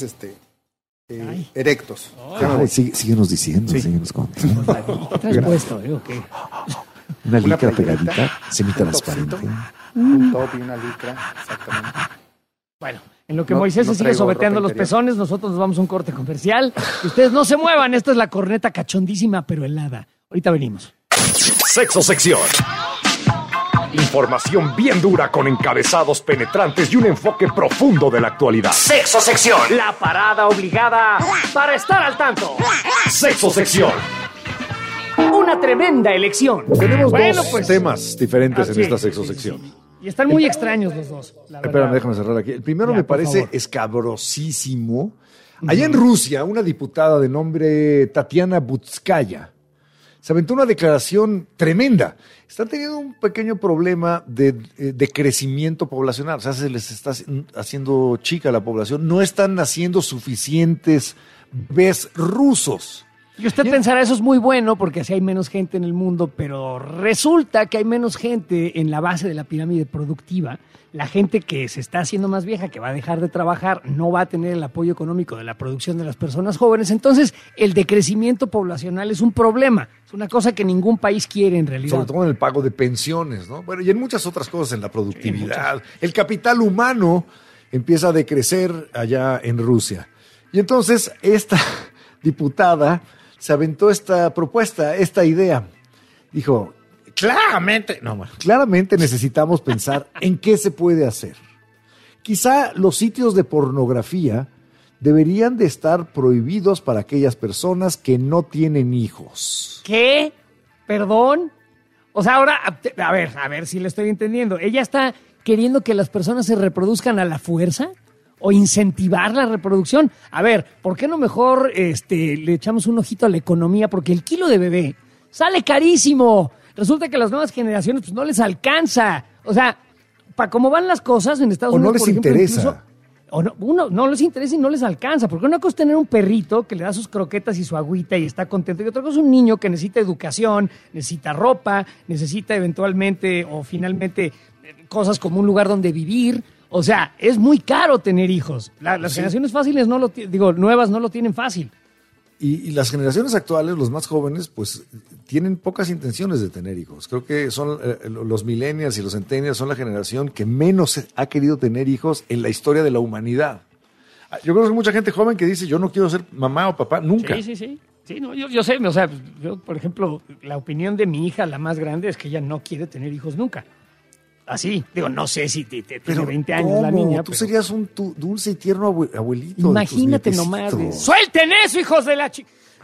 erectos. Síguenos diciendo, síguenos contando. ¿Qué traes puesto? Okay. Una licra pegadita, semitransparente. Un top y una licra, exactamente. Bueno, en lo que Moisés se sigue sobeteando los pezones, nosotros nos vamos a un corte comercial. Y ustedes no se muevan, esta es la corneta cachondísima pero helada. Ahorita venimos. Sexo Sección. Información bien dura con encabezados penetrantes y un enfoque profundo de la actualidad. Sexo Sección. La parada obligada para estar al tanto. Sexo Sección. Una tremenda elección. Tenemos dos temas diferentes en esta Sexo Sección. Sí. Y están muy extraños los dos. Espérame, déjame cerrar aquí. El primero me parece escabrosísimo. Allá en Rusia, una diputada de nombre Tatiana Butskaya se aventó una declaración tremenda. Están teniendo un pequeño problema de crecimiento poblacional. O sea, se les está haciendo chica la población. No están naciendo suficientes bebés rusos. Y usted pensará, eso es muy bueno porque así hay menos gente en el mundo, pero resulta que hay menos gente en la base de la pirámide productiva. La gente que se está haciendo más vieja, que va a dejar de trabajar, no va a tener el apoyo económico de la producción de las personas jóvenes. Entonces, el decrecimiento poblacional es un problema. Es una cosa que ningún país quiere en realidad. Sobre todo en el pago de pensiones, ¿no? Bueno, y en muchas otras cosas, en la productividad. El capital humano empieza a decrecer allá en Rusia. Y entonces, esta diputada se aventó esta propuesta, esta idea. Dijo, claramente necesitamos pensar en qué se puede hacer. Quizá los sitios de pornografía deberían de estar prohibidos para aquellas personas que no tienen hijos. ¿Qué? ¿Perdón? O sea, ahora, a ver si le estoy entendiendo. ¿Ella está queriendo que las personas se reproduzcan a la fuerza? o incentivar la reproducción. A ver, ¿por qué no mejor le echamos un ojito a la economía? Porque el kilo de bebé sale carísimo. Resulta que a las nuevas generaciones pues, no les alcanza. O sea, para cómo van las cosas en Estados Unidos, no les por ejemplo, interesa. incluso, o no, uno no les interesa y no les alcanza. Porque una cosa es tener un perrito que le da sus croquetas y su agüita y está contento. Y otra cosa es un niño que necesita educación, necesita ropa, necesita eventualmente o finalmente cosas como un lugar donde vivir. O sea, es muy caro tener hijos. Las generaciones fáciles nuevas no lo tienen fácil. Y las generaciones actuales, los más jóvenes, pues tienen pocas intenciones de tener hijos. Creo que son los millennials y los centennials son la generación que menos ha querido tener hijos en la historia de la humanidad. Yo creo que hay mucha gente joven que dice, yo no quiero ser mamá o papá nunca. Sí, no, yo sé, o sea, yo, por ejemplo, la opinión de mi hija, la más grande, es que ella no quiere tener hijos nunca. Así, digo, no sé si tiene 20 años ¿cómo? la niña. Tú serías un dulce y tierno abuelito. Imagínate nomás. ¡Suelten eso, hijos de la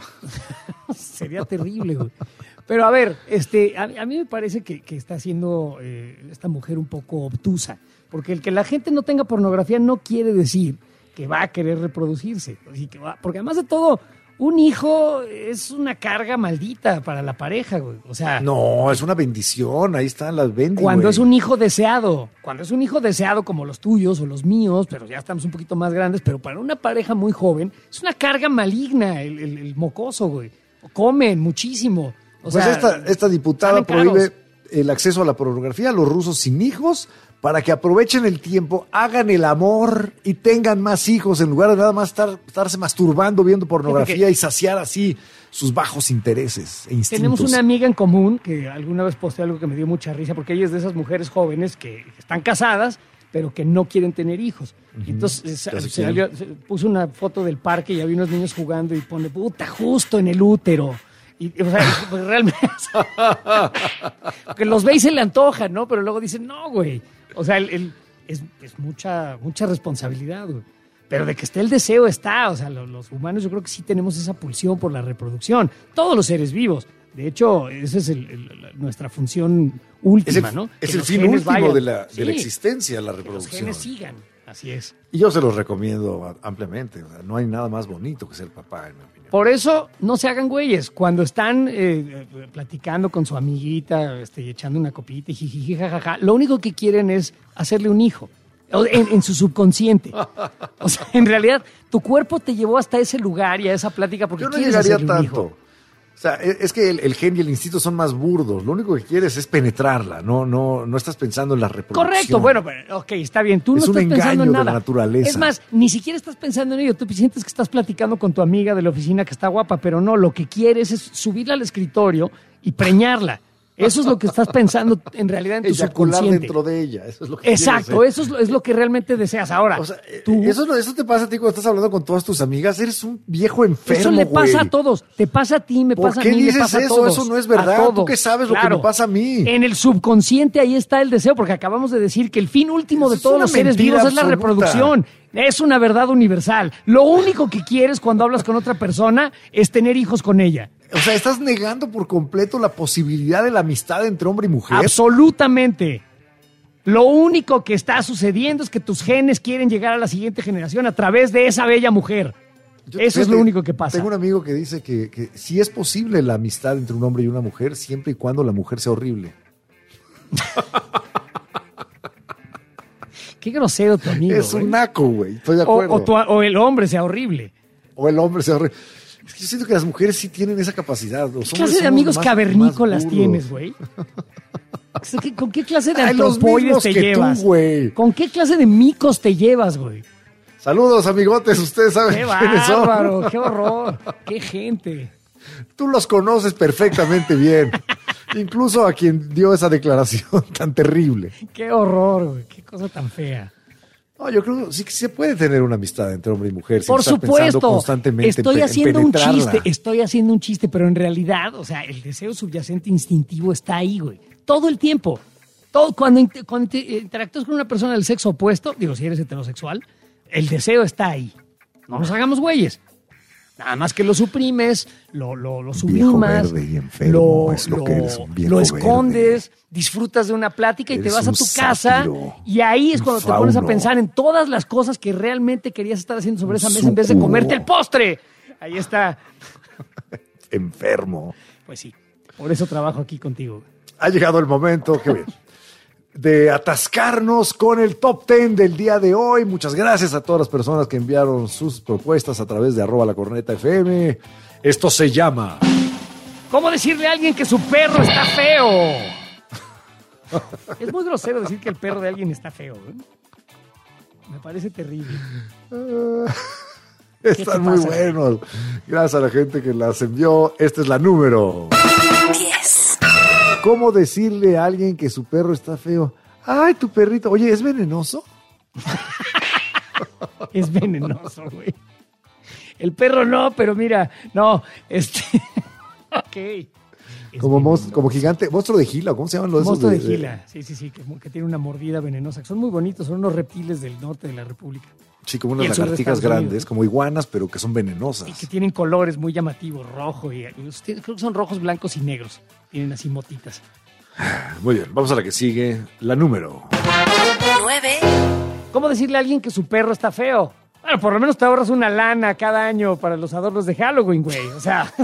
Sería terrible, güey. Pero a ver, a mí me parece que está siendo esta mujer un poco obtusa. Porque el que la gente no tenga pornografía no quiere decir que va a querer reproducirse. Así que porque además de todo, un hijo es una carga maldita para la pareja, güey. O sea, no, es una bendición. Ahí están las bendiciones. Cuando es un hijo deseado. Cuando es un hijo deseado como los tuyos o los míos, pero ya estamos un poquito más grandes, pero para una pareja muy joven, es una carga maligna el mocoso, güey. Comen muchísimo. Pues esta diputada prohíbe el acceso a la pornografía a los rusos sin hijos para que aprovechen el tiempo, hagan el amor y tengan más hijos en lugar de nada más estarse masturbando viendo pornografía y saciar así sus bajos intereses e instintos. Tenemos una amiga en común que alguna vez posteó algo que me dio mucha risa porque ella es de esas mujeres jóvenes que están casadas pero que no quieren tener hijos. Y entonces se puso una foto del parque y había unos niños jugando y pone, puta, justo en el útero. Y, o sea, pues realmente... porque los ve y se le antoja, ¿no? Pero luego dicen, no, güey. O sea, es mucha responsabilidad, güey. Pero de que esté el deseo está. O sea, los humanos yo creo que sí tenemos esa pulsión por la reproducción. Todos los seres vivos. De hecho, esa es nuestra función última, ¿no? Es el fin último de la existencia, la reproducción. Que los genes sigan. Así es. Y yo se los recomiendo ampliamente. O sea, no hay nada más bonito que ser papá, en mi opinión. Por eso, no se hagan güeyes. Cuando están platicando con su amiguita, echando una copita y jijiji, jajaja, lo único que quieren es hacerle un hijo. En su subconsciente. O sea, en realidad, tu cuerpo te llevó hasta ese lugar y a esa plática porque quieres hacerle un hijo. O sea, es que el gen y el instinto son más burdos. Lo único que quieres es penetrarla. No estás pensando en la reproducción. Correcto, bueno, pero, ok, está bien. Tú no estás pensando en nada. De la naturaleza. Es más, ni siquiera estás pensando en ello. Tú sientes que estás platicando con tu amiga de la oficina que está guapa, pero no, lo que quieres es subirla al escritorio y preñarla. Eso es lo que estás pensando en realidad en tu subconsciente. Dentro de ella. Eso es lo que exacto, quieres, eso es lo que realmente deseas. Ahora, o sea, eso te pasa a ti cuando estás hablando con todas tus amigas. Eres un viejo enfermo, eso le pasa a todos. Te pasa a ti, me pasa a mí, me pasa a todos. Eso no es verdad. ¿Tú qué sabes lo que me pasa a mí? En el subconsciente ahí está el deseo, porque acabamos de decir que el fin último de todos los seres vivos es la reproducción. Es una verdad universal. Lo único que quieres cuando hablas con otra persona es tener hijos con ella. O sea, ¿estás negando por completo la posibilidad de la amistad entre hombre y mujer? Absolutamente. Lo único que está sucediendo es que tus genes quieren llegar a la siguiente generación a través de esa bella mujer. Eso es lo único que pasa. Tengo un amigo que dice que sí es posible la amistad entre un hombre y una mujer siempre y cuando la mujer sea horrible. Qué grosero tu amigo. Es un naco, güey. Estoy de acuerdo. O el hombre sea horrible. O el hombre sea horrible. Es que yo siento que las mujeres sí tienen esa capacidad. ¿Qué clase de amigos cavernícolas tienes, güey? ¿Con qué clase de antropoides te llevas? ¿Con qué clase de micos te llevas, güey? Saludos, amigotes. Ustedes saben quiénes son. ¡Qué bárbaro! ¡Qué horror! ¡Qué gente! Tú los conoces perfectamente bien. Incluso a quien dio esa declaración tan terrible. ¡Qué horror, güey! ¡Qué cosa tan fea! No, yo creo que sí que se puede tener una amistad entre hombre y mujer. Por supuesto, constantemente estoy haciendo un chiste, pero en realidad, o sea, el deseo subyacente instintivo está ahí, güey. Todo el tiempo. Cuando interactúas con una persona del sexo opuesto, digo, si eres heterosexual, el deseo está ahí. No nos hagamos güeyes. Nada más que lo suprimes, lo sublimas, verde y enfermo, es lo que eres, un viejo lo escondes, verde. Disfrutas de una plática y te Eres vas a un tu casa sátiro, y ahí es un cuando te pones a fauno. pensar en todas las cosas que realmente querías estar haciendo sobre esa mesa en vez de súcubo. comerte el postre. Ahí está. Enfermo. Pues sí, por eso trabajo aquí contigo. Ha llegado el momento, qué bien, de atascarnos con el top 10 del día de hoy. Muchas gracias a todas las personas que enviaron sus propuestas a través de @lacornetafm. Esto se llama... ¿Cómo decirle a alguien que su perro está feo? Es muy grosero decir que el perro de alguien está feo, ¿eh? Me parece terrible. Están muy buenos. Gracias a la gente que las envió. Esta es la número 10. ¿Cómo decirle a alguien que su perro está feo? Ay, tu perrito. Oye, ¿es venenoso? Es venenoso, güey. El perro no, pero mira, no, ok. Como gigante, monstruo de Gila, ¿cómo se llaman los Monstruo de esos Gila, sí, que tiene una mordida venenosa. Son muy bonitos, son unos reptiles del norte de la República. Sí, como Y unas el sur de lagartijas Estados Unidos, grandes, ¿no? como iguanas, pero que son venenosas. Y que tienen colores muy llamativos, rojo creo que son rojos, blancos y negros. Tienen así motitas. Muy bien, vamos a la que sigue. La número 9. ¿Cómo decirle a alguien que su perro está feo? Bueno, por lo menos te ahorras una lana cada año para los adornos de Halloween, güey. O sea...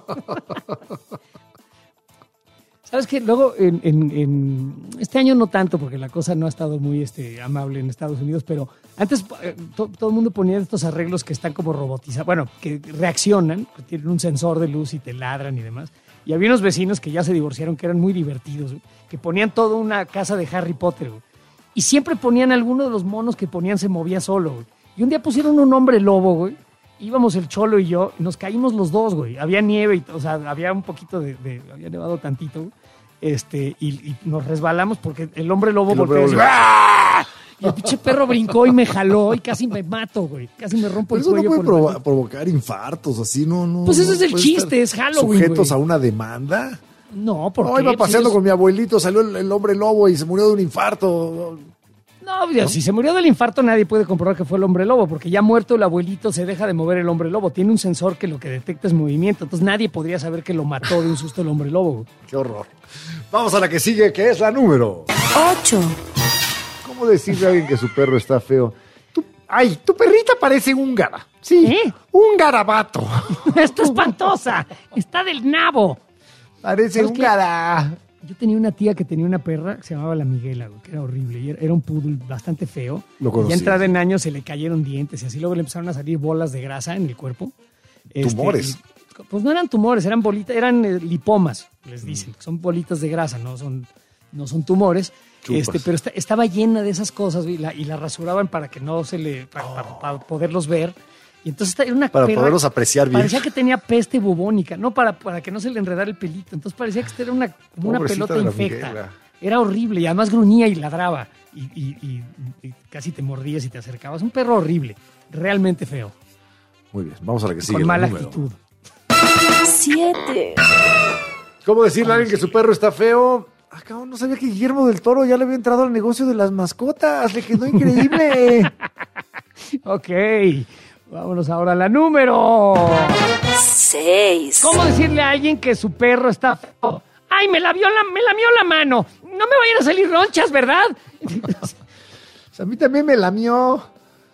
¿Sabes qué? Luego, en este año no tanto, porque la cosa no ha estado muy amable en Estados Unidos, pero antes todo el mundo ponía estos arreglos que están como robotizados, bueno, que reaccionan, que tienen un sensor de luz y te ladran y demás. Y había unos vecinos que ya se divorciaron, que eran muy divertidos, güey, que ponían toda una casa de Harry Potter, güey. Y siempre ponían alguno de los monos que ponían se movía solo, güey. Y un día pusieron un hombre lobo, güey. Íbamos el Cholo y yo, y nos caímos los dos, güey. Había nieve, o sea, había un poquito había nevado tantito, güey. Y nos resbalamos porque el hombre lobo volteó y dice, ¡ah! Y el pinche perro brincó y me jaló y casi me mato, güey. Casi me rompo el Pero eso cuello. no puede provocar infartos, así, no. Pues ese es el puede chiste, estar es Halloween, ¿Sujetos güey. a una demanda? No, porque... No, iba paseando con mi abuelito, salió el hombre lobo y se murió de un infarto. No, si se murió del infarto nadie puede comprobar que fue el hombre lobo, porque ya muerto el abuelito se deja de mover el hombre lobo. Tiene un sensor que lo que detecta es movimiento, entonces nadie podría saber que lo mató de un susto el hombre lobo, güey. Qué horror. Vamos a la que sigue, que es la número 8. ¿Cómo decirle a alguien que su perro está feo? Tu perrita parece húngara. Sí, un garabato. Está espantosa, está del nabo. Parece húngara. Yo tenía una tía que tenía una perra que se llamaba la Miguela, güey, que era horrible. Y era un poodle bastante feo. Lo conocí. Ya entrada en años se le cayeron dientes y así luego le empezaron a salir bolas de grasa en el cuerpo. ¿Tumores? Pues no eran tumores, eran bolitas, eran lipomas, les dicen. Son bolitas de grasa, no son tumores. Pero estaba llena de esas cosas y la rasuraban para que no se le... para poderlos ver. Y entonces era una Para perra, poderlos apreciar bien. Parecía que tenía peste bubónica, no para que no se le enredara el pelito. Entonces parecía que era como una Pobrecita pelota de la infecta. Miguela. Era horrible y además gruñía y ladraba. Y casi te mordías y te acercabas. Un perro horrible, realmente feo. Muy bien, vamos a la que sigue. Con mala número. actitud. 7. ¿Cómo decirle a alguien que su perro está feo? Cabrón, no sabía que Guillermo del Toro ya le había entrado al negocio de las mascotas. Le quedó increíble. Ok, vámonos ahora a la número 6. ¿Cómo decirle a alguien que su perro está feo? ¡Ay, me lamió la mano! No me vayan a salir ronchas, ¿verdad? A mí también me lamió.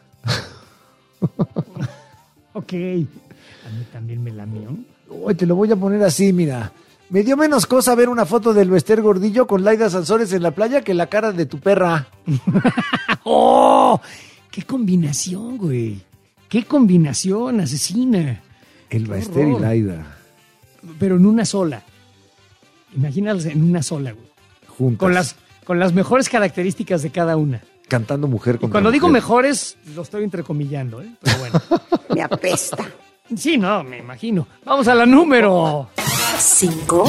Ok. A mí también me lamió. Hoy te lo voy a poner así, mira. Me dio menos cosa ver una foto del Bester Gordillo con Laida Sansores en la playa que la cara de tu perra. ¡Oh! ¡Qué combinación, güey! ¡Qué combinación, asesina! El Bester y Laida. Pero en una sola. Imagínalos en una sola, güey. Juntas. Con las mejores características de cada una. Cantando mujer con Cuando digo mejores, lo estoy entrecomillando, ¿eh? Pero bueno. Me apesta. Sí, no, me imagino. Vamos a la número 5.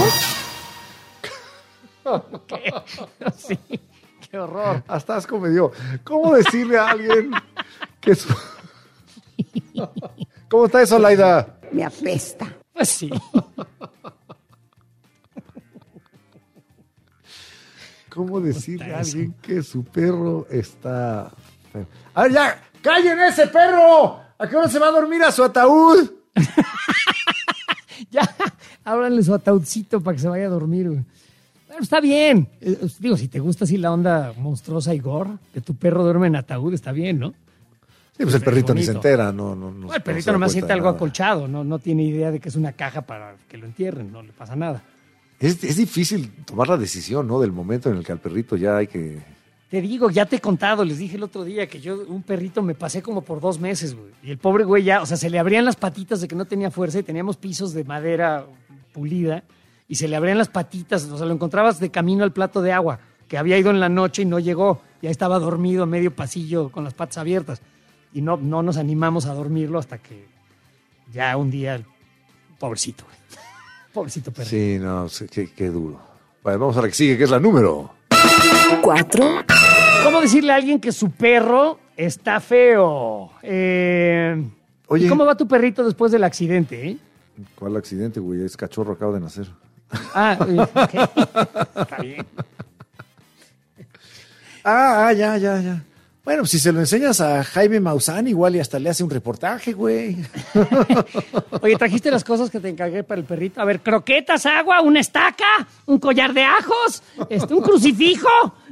Sí, qué horror. Hasta asco me dio. ¿Cómo decirle a alguien que su... ¿Cómo está eso, Laida? Me apesta. Pues sí. ¿Cómo decirle a alguien que su perro está feo? A ver, ya, ¡callen ese perro! ¿A qué hora se va a dormir a su ataúd? Ábranle su ataúdcito para que se vaya a dormir, güey. Bueno, está bien. Digo, si te gusta así la onda monstruosa y gore, que tu perro duerme en ataúd, está bien, ¿no? Sí, pues el perrito ni se bonito. entera, Bueno, el perrito nomás siente algo acolchado, no tiene idea de que es una caja para que lo entierren, no le pasa nada. Es difícil tomar la decisión, ¿no? Del momento en el que al perrito ya hay que... Te digo, ya te he contado, les dije el otro día que yo un perrito me pasé como por 2 meses, güey. Y el pobre güey ya, o sea, se le abrían las patitas de que no tenía fuerza y teníamos pisos de madera pulida y se le abrían las patitas, o sea, lo encontrabas de camino al plato de agua, que había ido en la noche y no llegó. Ya estaba dormido a medio pasillo con las patas abiertas. Y no nos animamos a dormirlo hasta que ya un día, pobrecito, güey. Pobrecito perro. Sí, no, qué duro. Vale, vamos a la que sigue, que es la número 4. ¿Cómo decirle a alguien que su perro está feo? Oye. ¿Y cómo va tu perrito después del accidente, ¿Cuál accidente, güey? Es cachorro, acaba de nacer. Ok. Está bien. Ya. Bueno, pues si se lo enseñas a Jaime Maussan, igual y hasta le hace un reportaje, güey. Oye, ¿trajiste las cosas que te encargué para el perrito? A ver, croquetas, agua, una estaca, un collar de ajos, un crucifijo.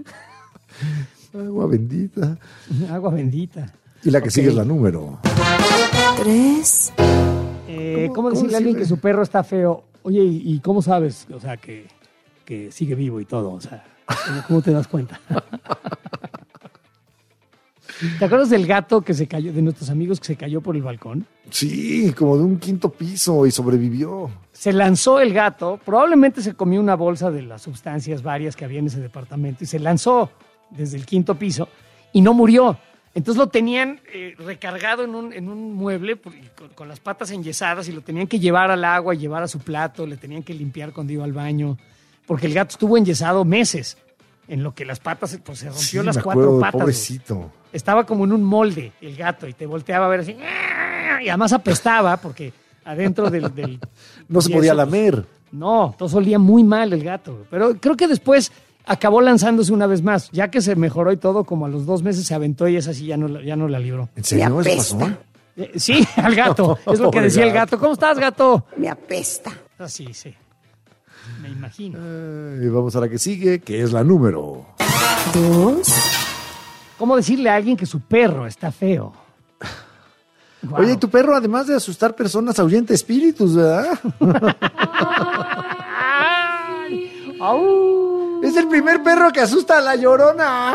Agua bendita. Agua bendita. Y la que sigue es la número 3. ¿Cómo decirle a alguien que su perro está feo? Oye, ¿y cómo sabes? O sea, que sigue vivo y todo. O sea, ¿cómo te das cuenta? ¿Te acuerdas del gato que se cayó, de nuestros amigos que se cayó por el balcón? Sí, como de un 5º piso y sobrevivió. Se lanzó el gato, probablemente se comió una bolsa de las sustancias varias que había en ese departamento y se lanzó desde el 5º piso y no murió. Entonces lo tenían recargado en un mueble con las patas enyesadas y lo tenían que llevar al agua, llevar a su plato, le tenían que limpiar cuando iba al baño, porque el gato estuvo enyesado meses, en lo que las patas, pues se rompió las 4 patas. Pobrecito. Estaba como en un molde el gato y te volteaba a ver así, y además apestaba porque adentro del no se podía lamer. No, todo olía muy mal el gato, pero creo que después acabó lanzándose una vez más, ya que se mejoró y todo, como a los 2 meses se aventó y esa sí ya no la libró. ¿En serio eso pasó? Sí, al gato, es lo que decía el gato. ¿Cómo estás, gato? Me apesta. Así, sí. Me imagino. Y vamos a la que sigue, que es la número 2. ¿Cómo decirle a alguien que su perro está feo? Wow. Oye, tu perro, además de asustar personas, ahuyenta espíritus, ¿verdad? Es el primer perro que asusta a la Llorona.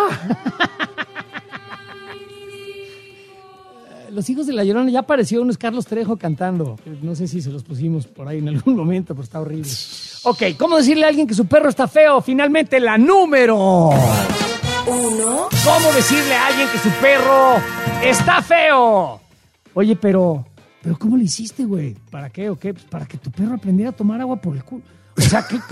Los hijos de la Llorona, ya apareció uno, es Carlos Trejo cantando. No sé si se los pusimos por ahí en algún momento, pero está horrible. Ok, ¿cómo decirle a alguien que su perro está feo? Finalmente, la número 1. ¿Cómo decirle a alguien que su perro está feo? Oye, pero ¿cómo le hiciste, güey? ¿Para qué o qué? Pues para que tu perro aprendiera a tomar agua por el culo. O sea, ¿qué?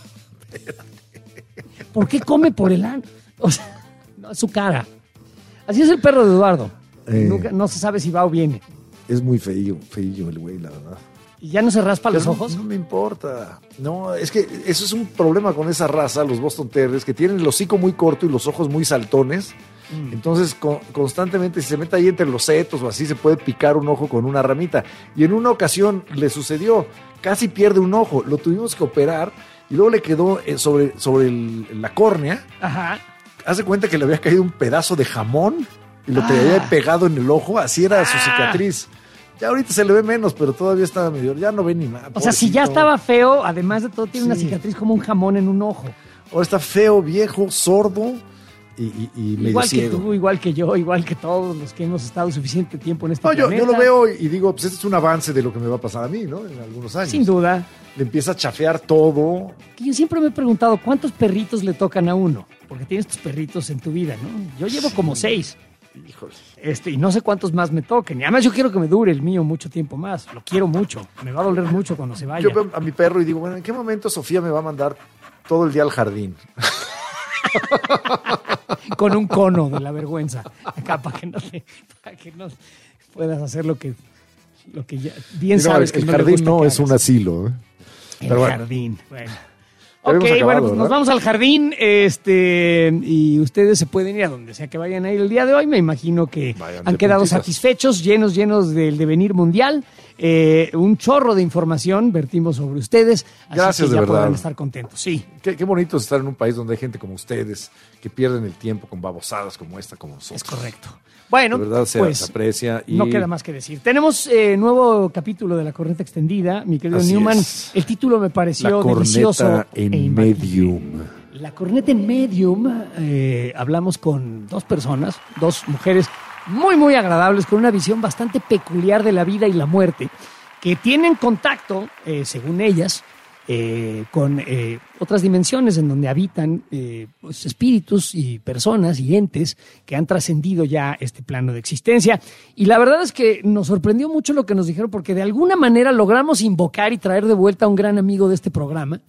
¿Por qué come por el ano? O sea, no, su cara. Así es el perro de Eduardo. Nunca, no se sabe si va o viene. Es muy feillo el güey, la verdad. ¿Y ya no se raspa los ojos? No me importa. No, es que eso es un problema con esa raza, los Boston Terriers, que tienen el hocico muy corto y los ojos muy saltones. Entonces, constantemente, si se mete ahí entre los setos o así, se puede picar un ojo con una ramita. Y en una ocasión le sucedió, casi pierde un ojo. Lo tuvimos que operar y luego le quedó sobre la córnea. Ajá. Hace cuenta que le había caído un pedazo de jamón y lo había pegado en el ojo. Así era su cicatriz. Ya ahorita se le ve menos, pero todavía estaba medio... Ya no ve ni nada. O sea, si ya estaba feo, además de todo, tiene una cicatriz como un jamón en un ojo. Ahora está feo, viejo, sordo y medio igual ciego. Que tú, igual que yo, igual que todos los que hemos estado suficiente tiempo en este planeta. Yo lo veo y digo, pues este es un avance de lo que me va a pasar a mí, ¿no? En algunos años. Sin duda. Le empieza a chafear todo. Que yo siempre me he preguntado, ¿cuántos perritos le tocan a uno? Porque tienes tus perritos en tu vida, ¿no? Yo llevo como 6. Híjole. Y no sé cuántos más me toquen. Y además yo quiero que me dure el mío mucho tiempo más. Lo quiero mucho. Me va a doler mucho cuando se vaya. Yo veo a mi perro y digo, bueno, ¿en qué momento Sofía me va a mandar todo el día al jardín? Con un cono de la vergüenza. Acá para que no puedas hacer lo que ya bien sabes que el no jardín le gusta no que es un hagas. asilo. El jardín. Bueno. Ok, Habíamos acabado, bueno, pues nos ¿verdad? vamos al jardín, y ustedes se pueden ir a donde sea que vayan a ir el día de hoy. Me imagino que Vayan han de quedado puntitas. satisfechos, llenos del devenir mundial. Un chorro de información vertimos sobre ustedes. Así Gracias, que de ya podrán verdad. estar contentos. Sí. Qué bonito es estar en un país donde hay gente como ustedes que pierden el tiempo con babosadas como esta, como nosotros. Es correcto. Bueno, De verdad se pues aprecia. Y no queda más que decir. Tenemos nuevo capítulo de La Corneta Extendida, mi querido Así Newman. es. El título me La pareció corneta delicioso. en Medium. La Corneta en Medium, hablamos con dos personas, dos mujeres muy agradables, con una visión bastante peculiar de la vida y la muerte, que tienen contacto, según ellas, con otras dimensiones en donde habitan pues, espíritus y personas y entes que han trascendido ya este plano de existencia. Y la verdad es que nos sorprendió mucho lo que nos dijeron, porque de alguna manera logramos invocar y traer de vuelta a un gran amigo de este programa.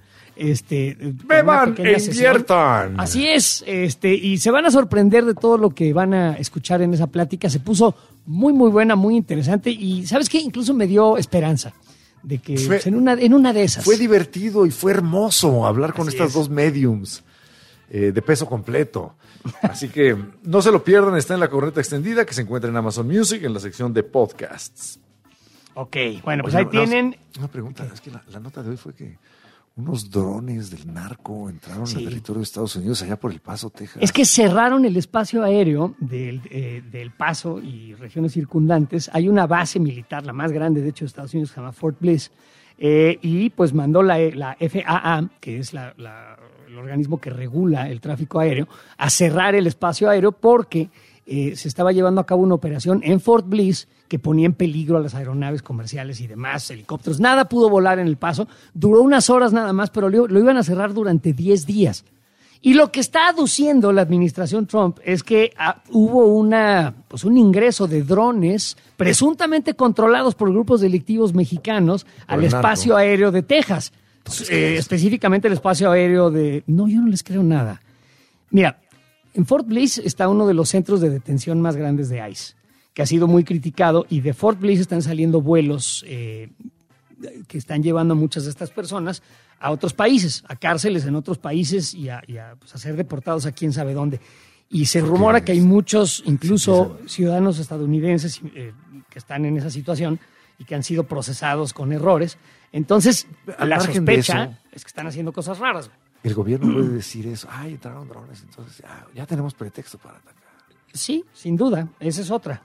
Beban e inviertan. Así es, y se van a sorprender de todo lo que van a escuchar en esa plática. Se puso muy buena, muy interesante, y ¿sabes qué? Incluso me dio esperanza de que pues, en una de esas. Fue divertido y fue hermoso hablar con Así estas es. dos mediums de peso completo. Así que no se lo pierdan, está en La Corneta Extendida, que se encuentra en Amazon Music, en la sección de podcasts. Ok, bueno, pues Oye, ahí tienen... Una pregunta, es que la nota de hoy fue que unos drones del narco entraron Sí. al territorio de Estados Unidos, allá por El Paso, Texas. Es que cerraron el espacio aéreo del Paso y regiones circundantes. Hay una base militar, la más grande, de hecho, de Estados Unidos, que se llama Fort Bliss, y pues mandó la FAA, que es el organismo que regula el tráfico aéreo, a cerrar el espacio aéreo porque se estaba llevando a cabo una operación en Fort Bliss que ponía en peligro a las aeronaves comerciales y demás, helicópteros. Nada pudo volar en El Paso. Duró unas horas nada más, pero lo iban a cerrar durante 10 días. Y lo que está aduciendo la administración Trump es que hubo un ingreso de drones presuntamente controlados por grupos delictivos mexicanos al el narco. espacio aéreo de Texas. Específicamente el espacio aéreo de... No, yo no les creo nada. Mira, en Fort Bliss está uno de los centros de detención más grandes de ICE, que ha sido muy criticado, y de Fort Bliss están saliendo vuelos que están llevando a muchas de estas personas a otros países, a cárceles en otros países y a ser deportados a quién sabe dónde. Y se rumora que hay muchos, incluso ciudadanos estadounidenses que están en esa situación y que han sido procesados con errores. Entonces, Al la margen de sospecha eso, es que están haciendo cosas raras. el gobierno puede decir eso. Ay, entraron drones, entonces ya tenemos pretexto para atacar. Sí, sin duda. Esa es otra.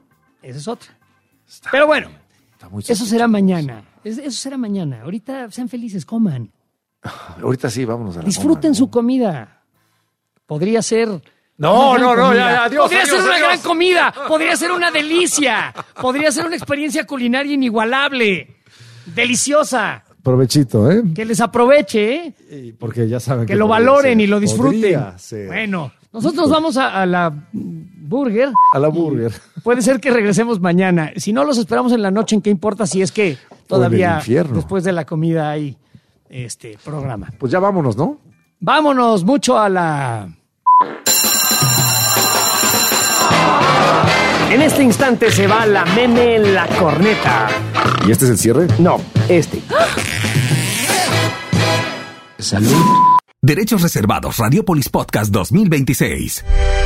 Pero bueno, eso será mañana. Eso será mañana. Ahorita sean felices, coman. Ahorita sí, vámonos a la Disfruten su comida. Podría ser... No, una gran no, comida. ya, adiós, Podría adiós, ser una adiós. gran comida. Podría ser una delicia. Podría ser una experiencia culinaria inigualable. Deliciosa. Provechito, ¿eh? Que les aproveche, ¿eh? Porque ya saben Que lo valoren y lo disfruten. Podría ser. Bueno, nosotros vamos a la burger. A la y burger. Puede ser que regresemos mañana. Si no, los esperamos en la noche. ¿En qué importa si es que todavía infierno. después de la comida hay programa? Pues ya vámonos, ¿no? Vámonos mucho a la... En este instante se va la meme en la corneta. ¿Y este es el cierre? No, este. Salud. Derechos reservados. Radiopolis Podcast 2026.